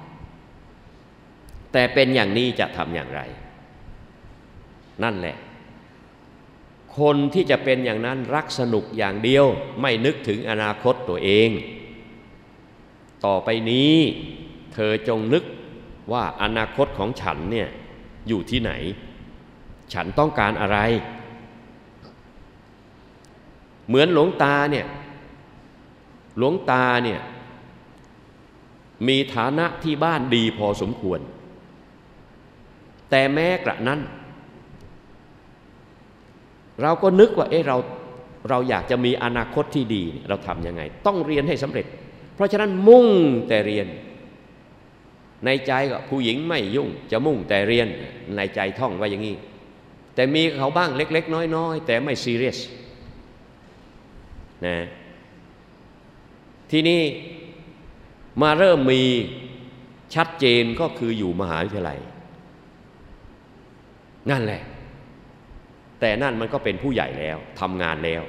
แต่เป็นอย่างนี้จะทำอย่างไรนั่นแหละคนที่จะเป็นอย่างนั้นรักสนุกอย่างเดียวไม่นึกถึงอนาคตตัวเองต่อไปนี้เธอจงนึกว่าอนาคตของฉันเนี่ยอยู่ที่ไหนฉันต้องการอะไรเหมือนหลวงตาเนี่ยหลวงตาเนี่ยมีฐานะที่บ้านดีพอสมควรแต่แม้กระนั้นเราก็นึกว่าเอ๊ะเราเราอยากจะมีอนาคตที่ดีเราทำยังไงต้องเรียนให้สำเร็จเพราะฉะนั้นมุ่งแต่เรียนในใจก็ผู้หญิงไม่ยุ่งจะมุ่งแต่เรียนในใจท่องไว้อย่างนี้แต่มีเขาบ้างเล็กๆน้อยๆแต่ไม่ซีเรียสนะทีนี้มาเริ่มมีชัดเจนก็คืออยู่มหาวิทยาลัยนั่นแหละแต่นั่นมันก็เป็นผู้ใหญ่แล้วทำงานแล้ว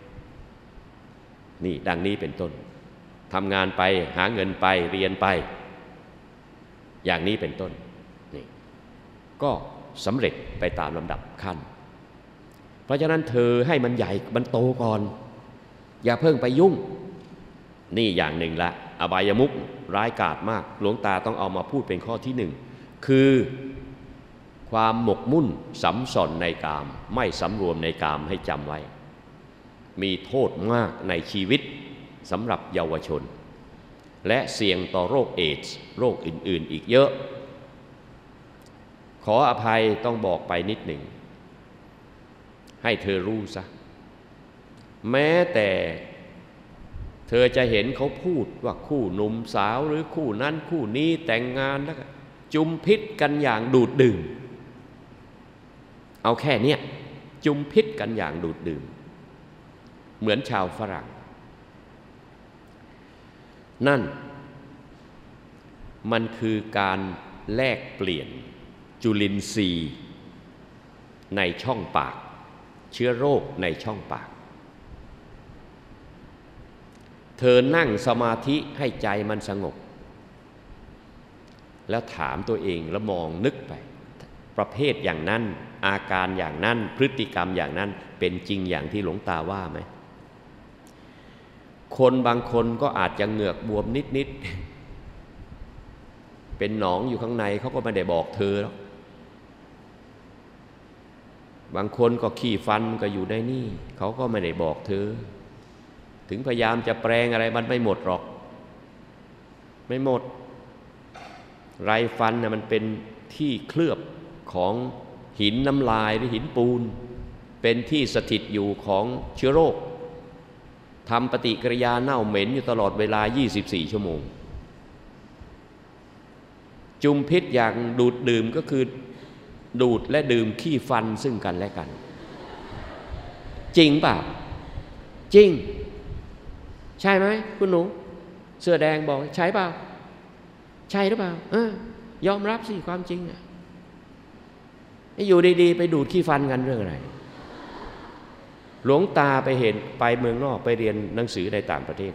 นี่ดังนี้เป็นต้นทำงานไปหาเงินไปเรียนไปอย่างนี้เป็นต้นนี่ก็สำเร็จไปตามลำดับขั้นเพราะฉะนั้นเธอให้มันใหญ่มันโตก่อนอย่าเพิ่งไปยุ่งนี่อย่างหนึ่งละอบายมุขร้ายกาจมากหลวงตาต้องเอามาพูดเป็นข้อที่หนึ่งคือความหมกมุ่นสำส่อนในกามไม่สำรวมในกามให้จำไว้มีโทษมากในชีวิตสำหรับเยาวชนและเสี่ยงต่อโรคเอดส์โรคอื่นๆอีกเยอะขออภัยต้องบอกไปนิดหนึ่งให้เธอรู้ซะแม้แต่เธอจะเห็นเขาพูดว่าคู่หนุ่มสาวหรือคู่นั้นคู่นี้แต่งงานแล้วก็จุมพิษกันอย่างดูดดื่มเอาแค่เนี้ยจุมพิษกันอย่างดูดดื่มเหมือนชาวฝรั่งนั่นมันคือการแลกเปลี่ยนจุลินทรีย์ในช่องปากเชื้อโรคในช่องปากเธอนั่งสมาธิให้ใจมันสงบแล้วถามตัวเองแล้วมองนึกไปประเภทอย่างนั้นอาการอย่างนั้นพฤติกรรมอย่างนั้นเป็นจริงอย่างที่หลวงตาว่าไหมคนบางคนก็อาจจะเหงือกบวมนิดๆเป็นหนองอยู่ข้างในเขาก็ไม่ได้บอกเธอหรอกบางคนก็ขี้ฟันก็อยู่ในนี่เขาก็ไม่ได้บอกเธอถึงพยายามจะแปลงอะไรมันไม่หมดหรอกไม่หมดไรฟันน่ะมันเป็นที่เคลือบของหินน้ำลายหรือหินปูนเป็นที่สถิตอยู่ของเชื้อโรคทำปฏิกิริยาเน่าเหม็นอยู่ตลอดเวลายี่สิบสี่ชั่วโมงจุมพิษอย่างดูดดื่มก็คือดูดและดื่มขี้ฟันซึ่งกันและกันจริงเปล่าจริงใช่ไหมคุณหนูเสื้อแดงบอกใช่เปล่าใช่หรือเปล่าเออยอมรับสิความจริงอ่ะอยู่ดีๆไปดูดขี้ฟันกันเรื่องอะไรหลวงตาไปเห็นไปเมืองนอกไปเรียนหนังสือในต่างประเทศ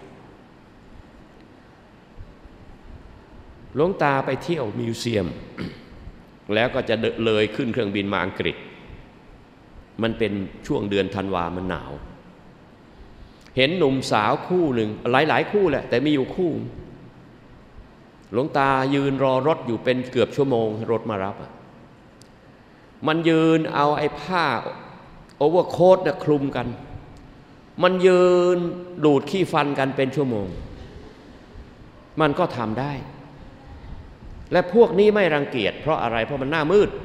หลวงตาไปเที่ยวมิวเซียม แล้วก็จะเลยขึ้นเครื่องบินมาอังกฤษมันเป็นช่วงเดือนธันวามันหนาวเห็นหนุ่มสาวคู่หนึ่งหลายๆคู่แหละแต่มีอยู่คู่หลวงตายืนรอรถอยู่เป็นเกือบชั่วโมงรถมารับมันยืนเอาไอ้ผ้าโอเวอร์โค้ทคลุมกันมันยืนดูดขี้ฟันกันเป็นชั่วโมงมันก็ทำได้และพวกนี้ไม่รังเกียจเพราะอะไรเพราะมันหน้ามืด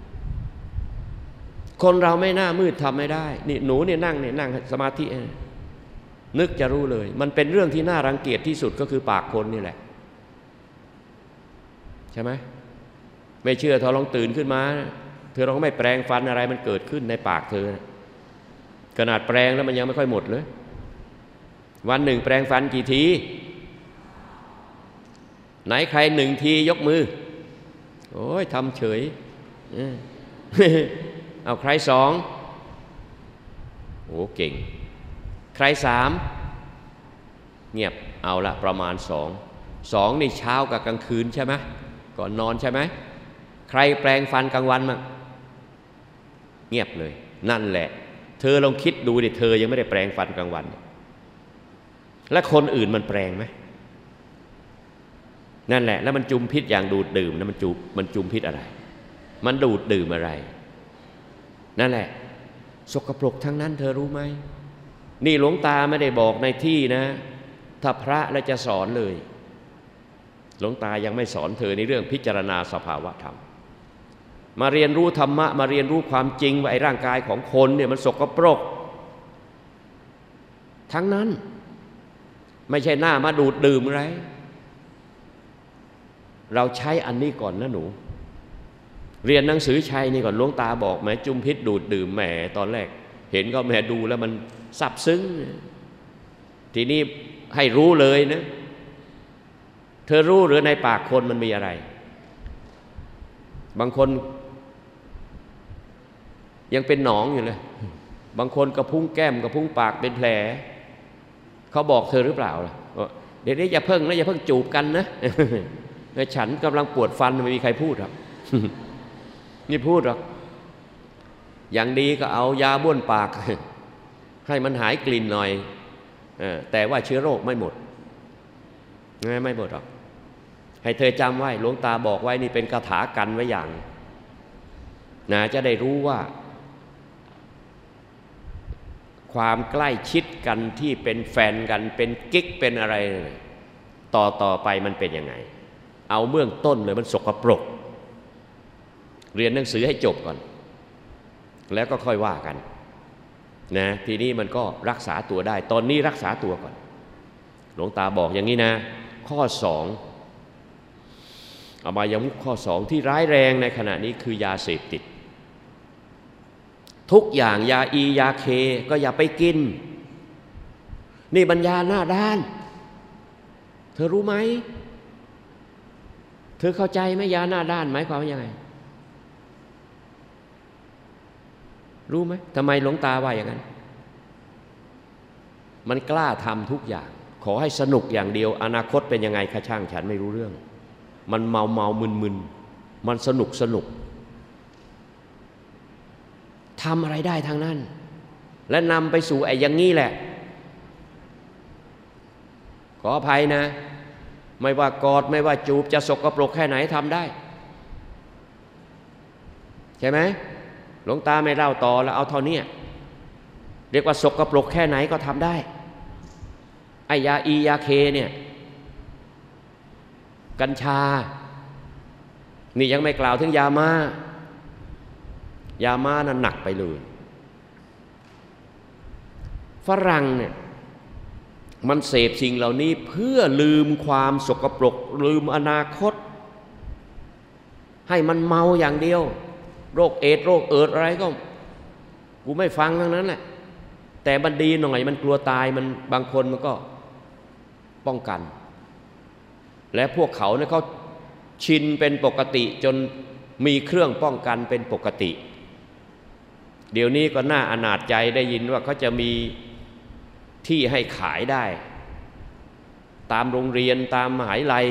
คนเราไม่หน้ามืดทำไม่ได้นี่หนูเนี่ยนั่งเนี่ยนั่งสมาธินึกจะรู้เลยมันเป็นเรื่องที่น่ารังเกียจที่สุดก็คือปากคนนี่แหละใช่ไหมไม่เชื่อเธอลองตื่นขึ้นมาเธอลองไม่แปรงฟันอะไรมันเกิดขึ้นในปากเธอขนาดแปรงแล้วมันยังไม่ค่อยหมดเลยวันหนึ่งแปรงฟันกี่ทีไหนใครหนึ่งทียกมือโอ้ยทำเฉย เอาใครสองโอ้เก่งใครสามเงียบเอาละประมาณสองสองนี่เช้ากับกลางคืนใช่ไหมก่อนนอนใช่ไหมใครแปรงฟันกลางวันมั้งเงียบเลยนั่นแหละเธอลองคิดดูดิเธอยังไม่ได้แปรงฟันกลางวันและคนอื่นมันแปรงไหมนั่นแหละแล้วมันจุมพิษอย่างดูดดื่มนะมันจุมันจุมพิษอะไรมันดูดดื่มอะไรนั่นแหละสกปรกทั้งนั้นเธอรู้ไหมนี่หลวงตาไม่ได้บอกในที่นะถ้าพระแล้วจะสอนเลยหลวงตายังไม่สอนเธอในเรื่องพิจารณาสภาวะธรรมมาเรียนรู้ธรรมะมาเรียนรู้ความจริงว่าไอ้ร่างกายของคนเนี่ยมันสกปรกทั้งนั้นไม่ใช่หน้ามาดูดดื่มอะไรเราใช้อันนี้ก่อนนะหนูเรียนหนังสือชัยนี่ก่อนหลวงตาบอกแหมจุมพิษดูดดื่มแหมตอนแรกเห็นก็แหมดูแล้วมันซับซึ้งทีนี้ให้รู้เลยนะเธอรู้หรือในปากคนมันมีอะไรบางคนยังเป็นหนองอยู่เลยบางคนกระพุ้งแก้มกระพุ้งปากเป็นแผลเขาบอกเธอหรือเปล่าล่ะเดี๋ยวนี้อย่าเพิ่งนะอย่าเพิ่งจูบกันนะฉันกำลังปวดฟันไม่มีใครพูดหรอกนี่พูดหรอกอย่างดีก็เอายาบ้วนปากให้มันหายกลิ่นหน่อยแต่ว่าเชื้อโรคไม่หมดไม่ไม่หมดหรอกให้เธอจำไว้หลวงตาบอกไว้นี่เป็นคาถากันไว้อย่างนะจะได้รู้ว่าความใกล้ชิดกันที่เป็นแฟนกันเป็นกิ๊กเป็นอะไรต่อต่อไปมันเป็นยังไงเอาเบื้องต้นเลยมันสกปรกเรียนหนังสือให้จบก่อนแล้วก็ค่อยว่ากันนะทีนี้มันก็รักษาตัวได้ตอนนี้รักษาตัวก่อนหลวงตาบอกอย่างนี้นะข้อสองอบายมุขข้อสองที่ร้ายแรงในขณะนี้คือยาเสพติดทุกอย่างยาอียาเคก็อย่าไปกินนี่บัญญาหน้าด้านเธอรู้ไหมเธอเข้าใจไหมยาหน้าด้านหมายความว่ายังไงรู้ไหมทำไมหลวงตาว่าอย่างนั้นมันกล้าทำทุกอย่างขอให้สนุกอย่างเดียวอนาคตเป็นยังไงข้าช่างฉันไม่รู้เรื่องมันเมาเมามึนมึนมันสนุกสนุกทำอะไรได้ทางนั้นและนำไปสู่ไอ้อย่างนี้แหละขออภัยนะไม่ว่ากอดไม่ว่าจูบจะสกปรกแค่ไหนทำได้ใช่ไหมหลวงตาไม่เล่าต่อแล้วเอาเท่านี้เรียกว่าสกปรกแค่ไหนก็ทำได้ไอ้ยาอียาเคเนี่ยกัญชานี่ยังไม่กล่าวถึงยามายามานั้นหนักไปเลยฝรั่งเนี่ยมันเสพสิ่งเหล่านี้เพื่อลืมความสกปรกลืมอนาคตให้มันเมาอย่างเดียวโรคเอดส์โรคเอิร์ดอะไรก็กูไม่ฟังทั้งนั้นแหละแต่มันดีหน่อยมันกลัวตายมันบางคนมันก็ป้องกันและพวกเขาเนี่ยเขาชินเป็นปกติจนมีเครื่องป้องกันเป็นปกติเดี๋ยวนี้ก็น่าอนาถใจได้ยินว่าเขาจะมีที่ให้ขายได้ตามโรงเรียนตามมหาวิทยาลัย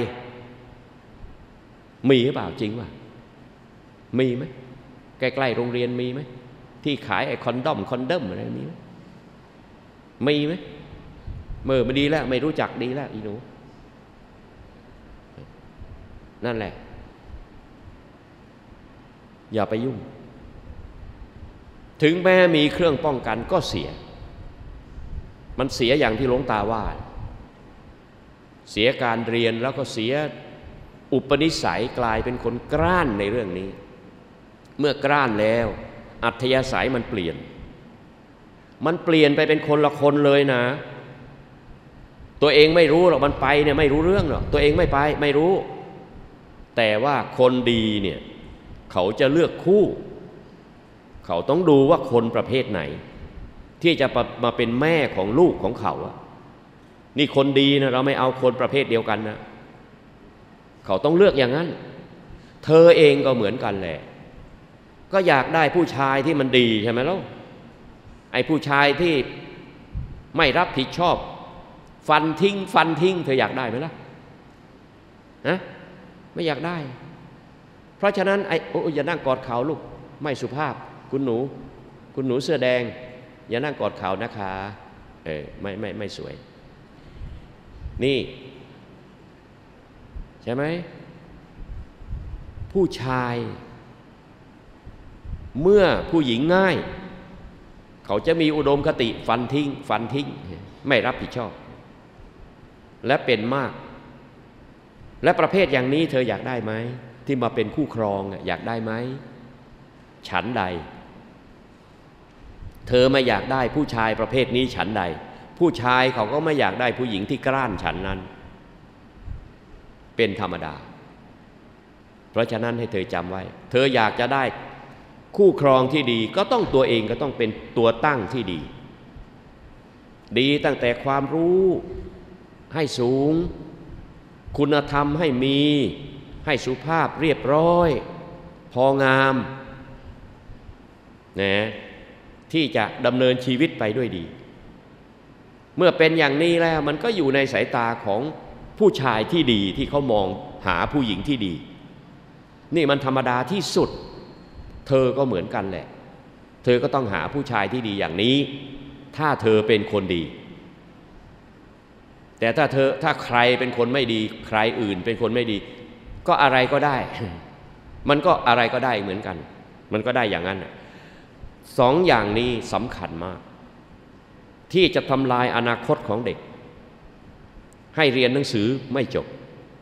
มีหรือเปล่าจริงป่ะมีไหมใกล้ๆโรงเรียนมีไหมที่ขายไอ้คอนดอมคอนเดมอะไรมีไหมมีไหมเมื่อไม่ดีแล้วไม่รู้จักดีแล้วอีหนูนั่นแหละอย่าไปยุ่งถึงแม้มีเครื่องป้องกันก็เสียมันเสียอย่างที่หลวงตาว่าเสียการเรียนแล้วก็เสียอุปนิสัยกลายเป็นคนกร้านในเรื่องนี้เมื่อกร้านแล้วอัธยาศัยมันเปลี่ยนมันเปลี่ยนไปเป็นคนละคนเลยนะตัวเองไม่รู้หรอกมันไปเนี่ยไม่รู้เรื่องหรอกตัวเองไม่ไปไม่รู้แต่ว่าคนดีเนี่ยเขาจะเลือกคู่เขาต้องดูว่าคนประเภทไหนที่จะมาเป็นแม่ของลูกของเขาอะนี่คนดีนะเราไม่เอาคนประเภทเดียวกันนะเขาต้องเลือกอย่างนั้นเธอเองก็เหมือนกันแหละก็อยากได้ผู้ชายที่มันดีใช่ไหมล่ะไอ้ผู้ชายที่ไม่รับผิดชอบฟันทิ้งฟันทิ้งเธออยากได้ไหมล่ะฮะไม่อยากได้เพราะฉะนั้นไอ้โอ้อย่านั่งกอดเขาลูกไม่สุภาพคุณหนูคุณหนูเสื้อแดงอย่านั่งกอดเขานะคะเออไม่ไม่ไม่สวยนี่ใช่ไหมผู้ชายเมื่อผู้หญิงง่ายเขาจะมีอุดมคติฟันทิ้งฟันทิ้งไม่รับผิดชอบและเป็นมากและประเภทอย่างนี้เธออยากได้ไหมที่มาเป็นคู่ครองอยากได้ไหมฉันใดเธอไม่อยากได้ผู้ชายประเภทนี้ฉันใดผู้ชายเขาก็ไม่อยากได้ผู้หญิงที่กร้านฉันนั้นเป็นธรรมดาเพราะฉะนั้นให้เธอจำไว้เธออยากจะได้คู่ครองที่ดีก็ต้องตัวเองก็ต้องเป็นตัวตั้งที่ดีดีตั้งแต่ความรู้ให้สูงคุณธรรมให้มีให้สุภาพเรียบร้อยพองามนะที่จะดำเนินชีวิตไปด้วยดีเมื่อเป็นอย่างนี้แล้วมันก็อยู่ในสายตาของผู้ชายที่ดีที่เขามองหาผู้หญิงที่ดีนี่มันธรรมดาที่สุดเธอก็เหมือนกันแหละเธอก็ต้องหาผู้ชายที่ดีอย่างนี้ถ้าเธอเป็นคนดีแแต่ถ้าเธอถ้าใครเป็นคนไม่ดีใครอื่นเป็นคนไม่ดีก็อะไรก็ได้ มันก็อะไรก็ได้เหมือนกันมันก็ได้อย่างนั้นสองอย่างนี้สำคัญมากที่จะทำลายอนาคตของเด็กให้เรียนหนังสือไม่จบ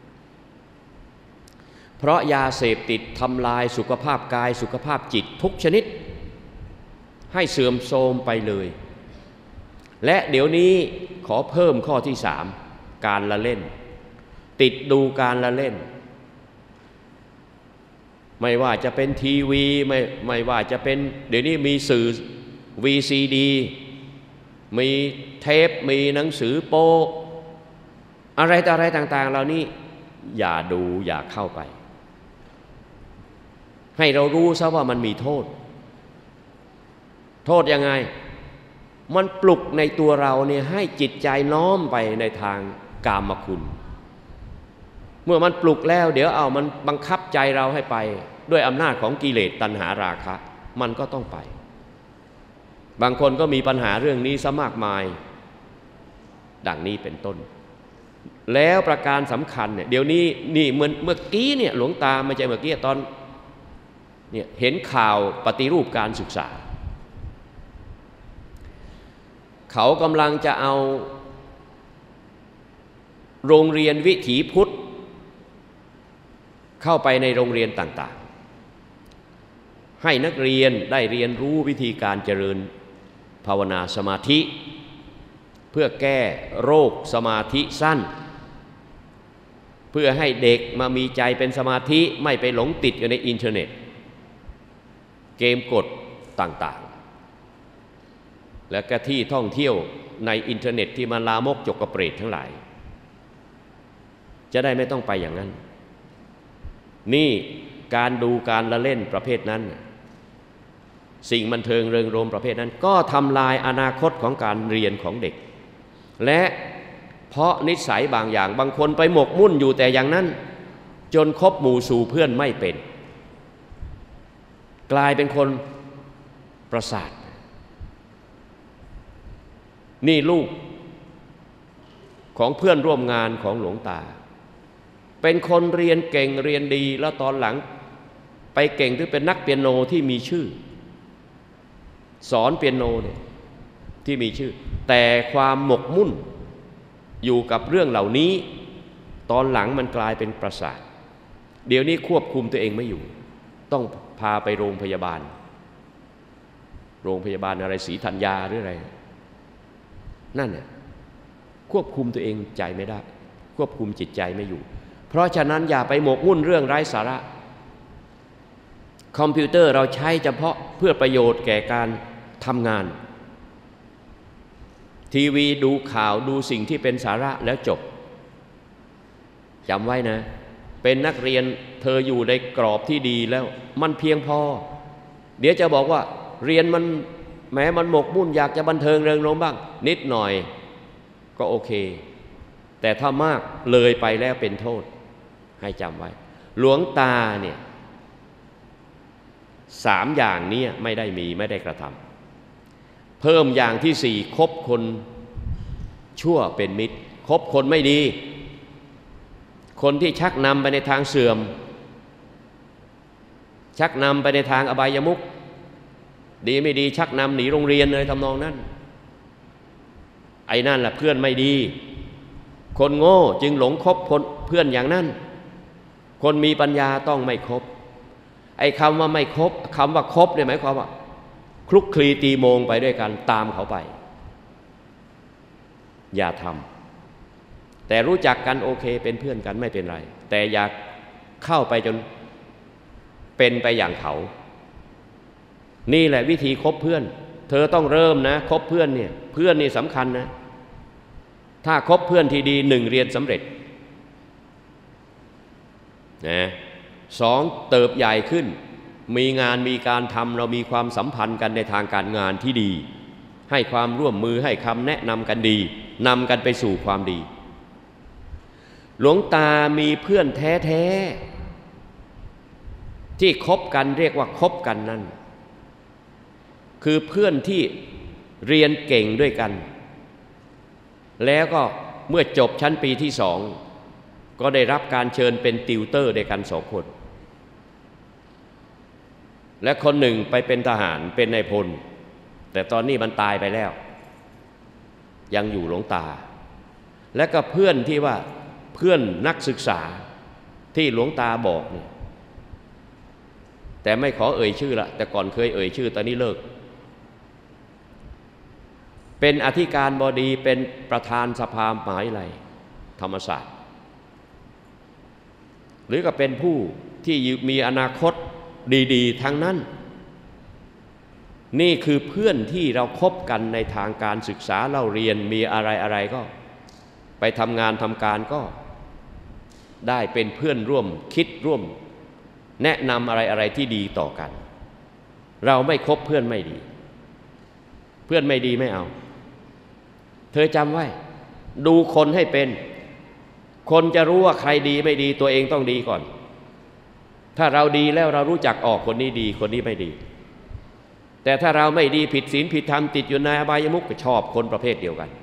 เพราะยาเสพติดทำลายสุขภาพกายสุขภาพจิตทุกชนิดให้เสื่อมโทรมไปเลยและเดี๋ยวนี้ขอเพิ่มข้อที่สามการละเล่นติดดูการละเล่นไม่ว่าจะเป็นทีวีไม่ไม่ว่าจะเป็นเดี๋ยวนี้มีสื่อ วี ซี ดี มีเทปมีหนังสือโป๊อะไรต่ออะไรต่างๆเหล่านี้อย่าดูอย่าเข้าไปให้เรารู้ซะว่ามันมีโทษโทษยังไงมันปลุกในตัวเราเนี่ยให้จิตใจน้อมไปในทางกามคุณเมื่อมันปลุกแล้วเดี๋ยวเอามันบังคับใจเราให้ไปด้วยอำนาจของกิเลสตัณหาราคะมันก็ต้องไปบางคนก็มีปัญหาเรื่องนี้ซะมากมายดังนี้เป็นต้นแล้วประการสำคัญเนี่ยเดี๋ยวนี้นี่เหมือนเมื่อกี้เนี่ยหลวงตาไม่ใช่เมื่อกี้ตอนเนี่ยเห็นข่าวปฏิรูปการศึกษาเขากำลังจะเอาโรงเรียนวิถีพุทธเข้าไปในโรงเรียนต่างๆให้นักเรียนได้เรียนรู้วิธีการเจริญภาวนาสมาธิเพื่อแก้โรคสมาธิสั้นเพื่อให้เด็กมามีใจเป็นสมาธิไม่ไปหลงติดอยู่ในอินเทอร์เน็ตเกมกดต่างๆและก็ที่ท่องเที่ยวในอินเทอร์เน็ตที่มันลามกจกกระเปรตทั้งหลายจะได้ไม่ต้องไปอย่างนั้นนี่การดูการละเล่นประเภทนั้นสิ่งบันเทิงเริงรมย์ประเภทนั้นก็ทำลายอนาคตของการเรียนของเด็กและเพราะนิสัยบางอย่างบางคนไปหมกมุ่นอยู่แต่อย่างนั้นจนคบหมู่สู่เพื่อนไม่เป็นกลายเป็นคนประสาทนี่ลูกของเพื่อนร่วมงานของหลวงตาเป็นคนเรียนเก่งเรียนดีแล้วตอนหลังไปเก่งที่เป็นนักเปียโนที่มีชื่อสอนเปียโนเนี่ยที่มีชื่อแต่ความหมกมุ่นอยู่กับเรื่องเหล่านี้ตอนหลังมันกลายเป็นประสาทเดี๋ยวนี้ควบคุมตัวเองไม่อยู่ต้องพาไปโรงพยาบาลโรงพยาบาลอะไรศรีธัญญาหรืออะไรนั่นน่ะควบคุมตัวเองใจไม่ได้ควบคุมจิตใจไม่อยู่เพราะฉะนั้นอย่าไปหมกมุ่นเรื่องไร้สาระคอมพิวเตอร์เราใช้เฉพาะเพื่อประโยชน์แก่การทำงานทีวีดูข่าวดูสิ่งที่เป็นสาระแล้วจบจำไว้นะเป็นนักเรียนเธออยู่ในกรอบที่ดีแล้วมันเพียงพอเดี๋ยวจะบอกว่าเรียนมันแม้มันหมกมุ่นอยากจะบันเทิงเริงรมย์บ้างนิดหน่อยก็โอเคแต่ถ้ามากเลยไปแล้วเป็นโทษให้จำไว้หลวงตาเนี่ยสามอย่างนี้ไม่ได้มีไม่ได้กระทำเพิ่มอย่างที่สี่คบคนชั่วเป็นมิตรคบคนไม่ดีคนที่ชักนำไปในทางเสื่อมชักนำไปในทางอบายมุขดีไม่ดีชักนำหนีโรงเรียนเลยทำนองนั้นไอ้นั่นแหละเพื่อนไม่ดีคนโง่จึงหลงคบเพื่อนอย่างนั้นคนมีปัญญาต้องไม่คบไอ้คำว่าไม่คบคำว่าคบเนี่ยหมายความว่าคลุกคลีตีโมงไปด้วยกันตามเขาไปอย่าทำแต่รู้จักกันโอเคเป็นเพื่อนกันไม่เป็นไรแต่อย่าเข้าไปจนเป็นไปอย่างเขานี่แหละวิธีคบเพื่อนเธอต้องเริ่มนะคบเพื่อนเนี่ยเพื่อนนี่สำคัญนะถ้าคบเพื่อนที่ดีหนึ่งเรียนสำเร็จนะสองเติบใหญ่ขึ้นมีงานมีการทำเรามีความสัมพันธ์กันในทางการงานที่ดีให้ความร่วมมือให้คำแนะนำกันดีนำกันไปสู่ความดีหลวงตามีเพื่อนแท้ๆที่คบกันเรียกว่าคบกันนั่นคือเพื่อนที่เรียนเก่งด้วยกันแล้วก็เมื่อจบชั้นปีที่สองก็ได้รับการเชิญเป็นติวเตอร์ด้วยกันสองคนและคนหนึ่งไปเป็นทหารเป็นนายพลแต่ตอนนี้มันตายไปแล้วยังอยู่หลวงตาและก็เพื่อนที่ว่าเพื่อนนักศึกษาที่หลวงตาบอกเนี่ยแต่ไม่ขอเอ่ยชื่อละแต่ก่อนเคยเอ่ยชื่อตอนนี้เลิกเป็นอธิการบดีเป็นประธานสภามหาวิทยาลัยธรรมศาสตร์หรือก็เป็นผู้ที่มีอนาคตดีๆทั้งนั้นนี่คือเพื่อนที่เราคบกันในทางการศึกษาเราเรียนมีอะไรๆก็ไปทำงานทำการก็ได้เป็นเพื่อนร่วมคิดร่วมแนะนำอะไรๆที่ดีต่อกันเราไม่คบเพื่อนไม่ดีเพื่อนไม่ดีไม่เอาเธอจำไว้ดูคนให้เป็นคนจะรู้ว่าใครดีไม่ดีตัวเองต้องดีก่อนถ้าเราดีแล้วเรารู้จักออกคนนี้ดีคนนี้ไม่ดีแต่ถ้าเราไม่ดีผิดศีลผิดธรรมติดอยู่ในอบายมุขก็ชอบคนประเภทเดียวกัน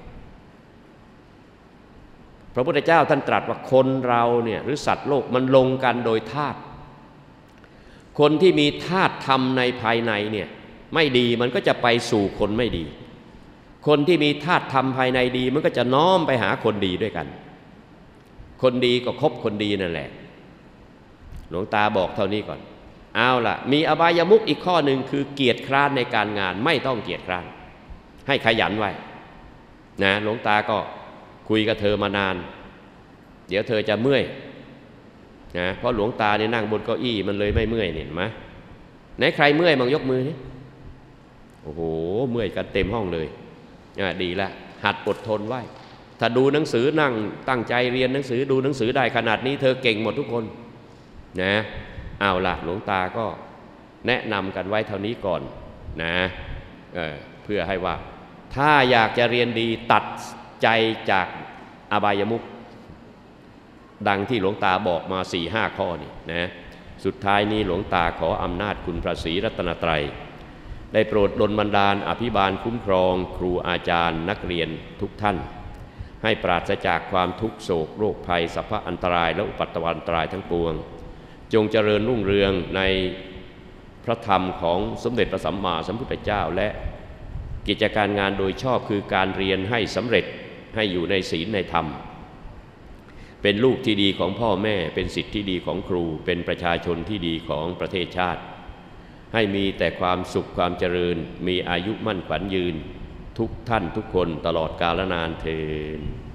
พระพุทธเจ้าท่านตรัสว่าคนเราเนี่ยหรือสัตว์โลกมันลงกันโดยธาตุคนที่มีธาตุธรรมในภายในเนี่ยไม่ดีมันก็จะไปสู่คนไม่ดีคนที่มีธาตุธรรมภายในดีมันก็จะน้อมไปหาคนดีด้วยกันคนดีก็คบคนดีนั่นแหละหลวงตาบอกเท่านี้ก่อนเอาล่ะมีอบายมุขอีกข้อหนึ่งคือเกียรติคร้านในการงานไม่ต้องเกียรติคร้านให้ขยันไว้นะหลวงตาก็คุยกับเธอมานานเดี๋ยวเธอจะเมื่อยนะเพราะหลวงตาเนี่ยนั่งบนเก้าอี้มันเลยไม่เมื่อยเห็นไหมไหนใครเมื่อยมั่งยกมือนี่โอ้โหเมื่อยกันเต็มห้องเลยดีละหัดอดทนไว้ถ้าดูหนังสือนั่งตั้งใจเรียนหนังสือดูหนังสือได้ขนาดนี้เธอเก่งหมดทุกคนนะเอาล่ะหลวงตาก็แนะนำกันไว้เท่านี้ก่อนนะเออเพื่อให้ว่าถ้าอยากจะเรียนดีตัดใจจากอบายมุขดังที่หลวงตาบอกมา สี่ห้า ข้อนี่นะสุดท้ายนี้หลวงตาขออำนาจคุณพระศรีรัตนตรัยได้โปรดดลบันดาลอภิบาลคุ้มครองครูอาจารย์นักเรียนทุกท่านให้ปราศจากความทุกโศกโรคภัยสัพพะอันตรายและอุปัตตวันตรายทั้งปวงจงเจริญรุ่งเรืองในพระธรรมของสมเด็จพระสัมมาสัมพุทธเจ้าและกิจการงานโดยชอบคือการเรียนให้สำเร็จให้อยู่ในศีลในธรรมเป็นลูกที่ดีของพ่อแม่เป็นศิษย์ที่ดีของครูเป็นประชาชนที่ดีของประเทศชาติให้มีแต่ความสุขความเจริญมีอายุมั่นขวัญยืนทุกท่านทุกคนตลอดกาลนานเทอญ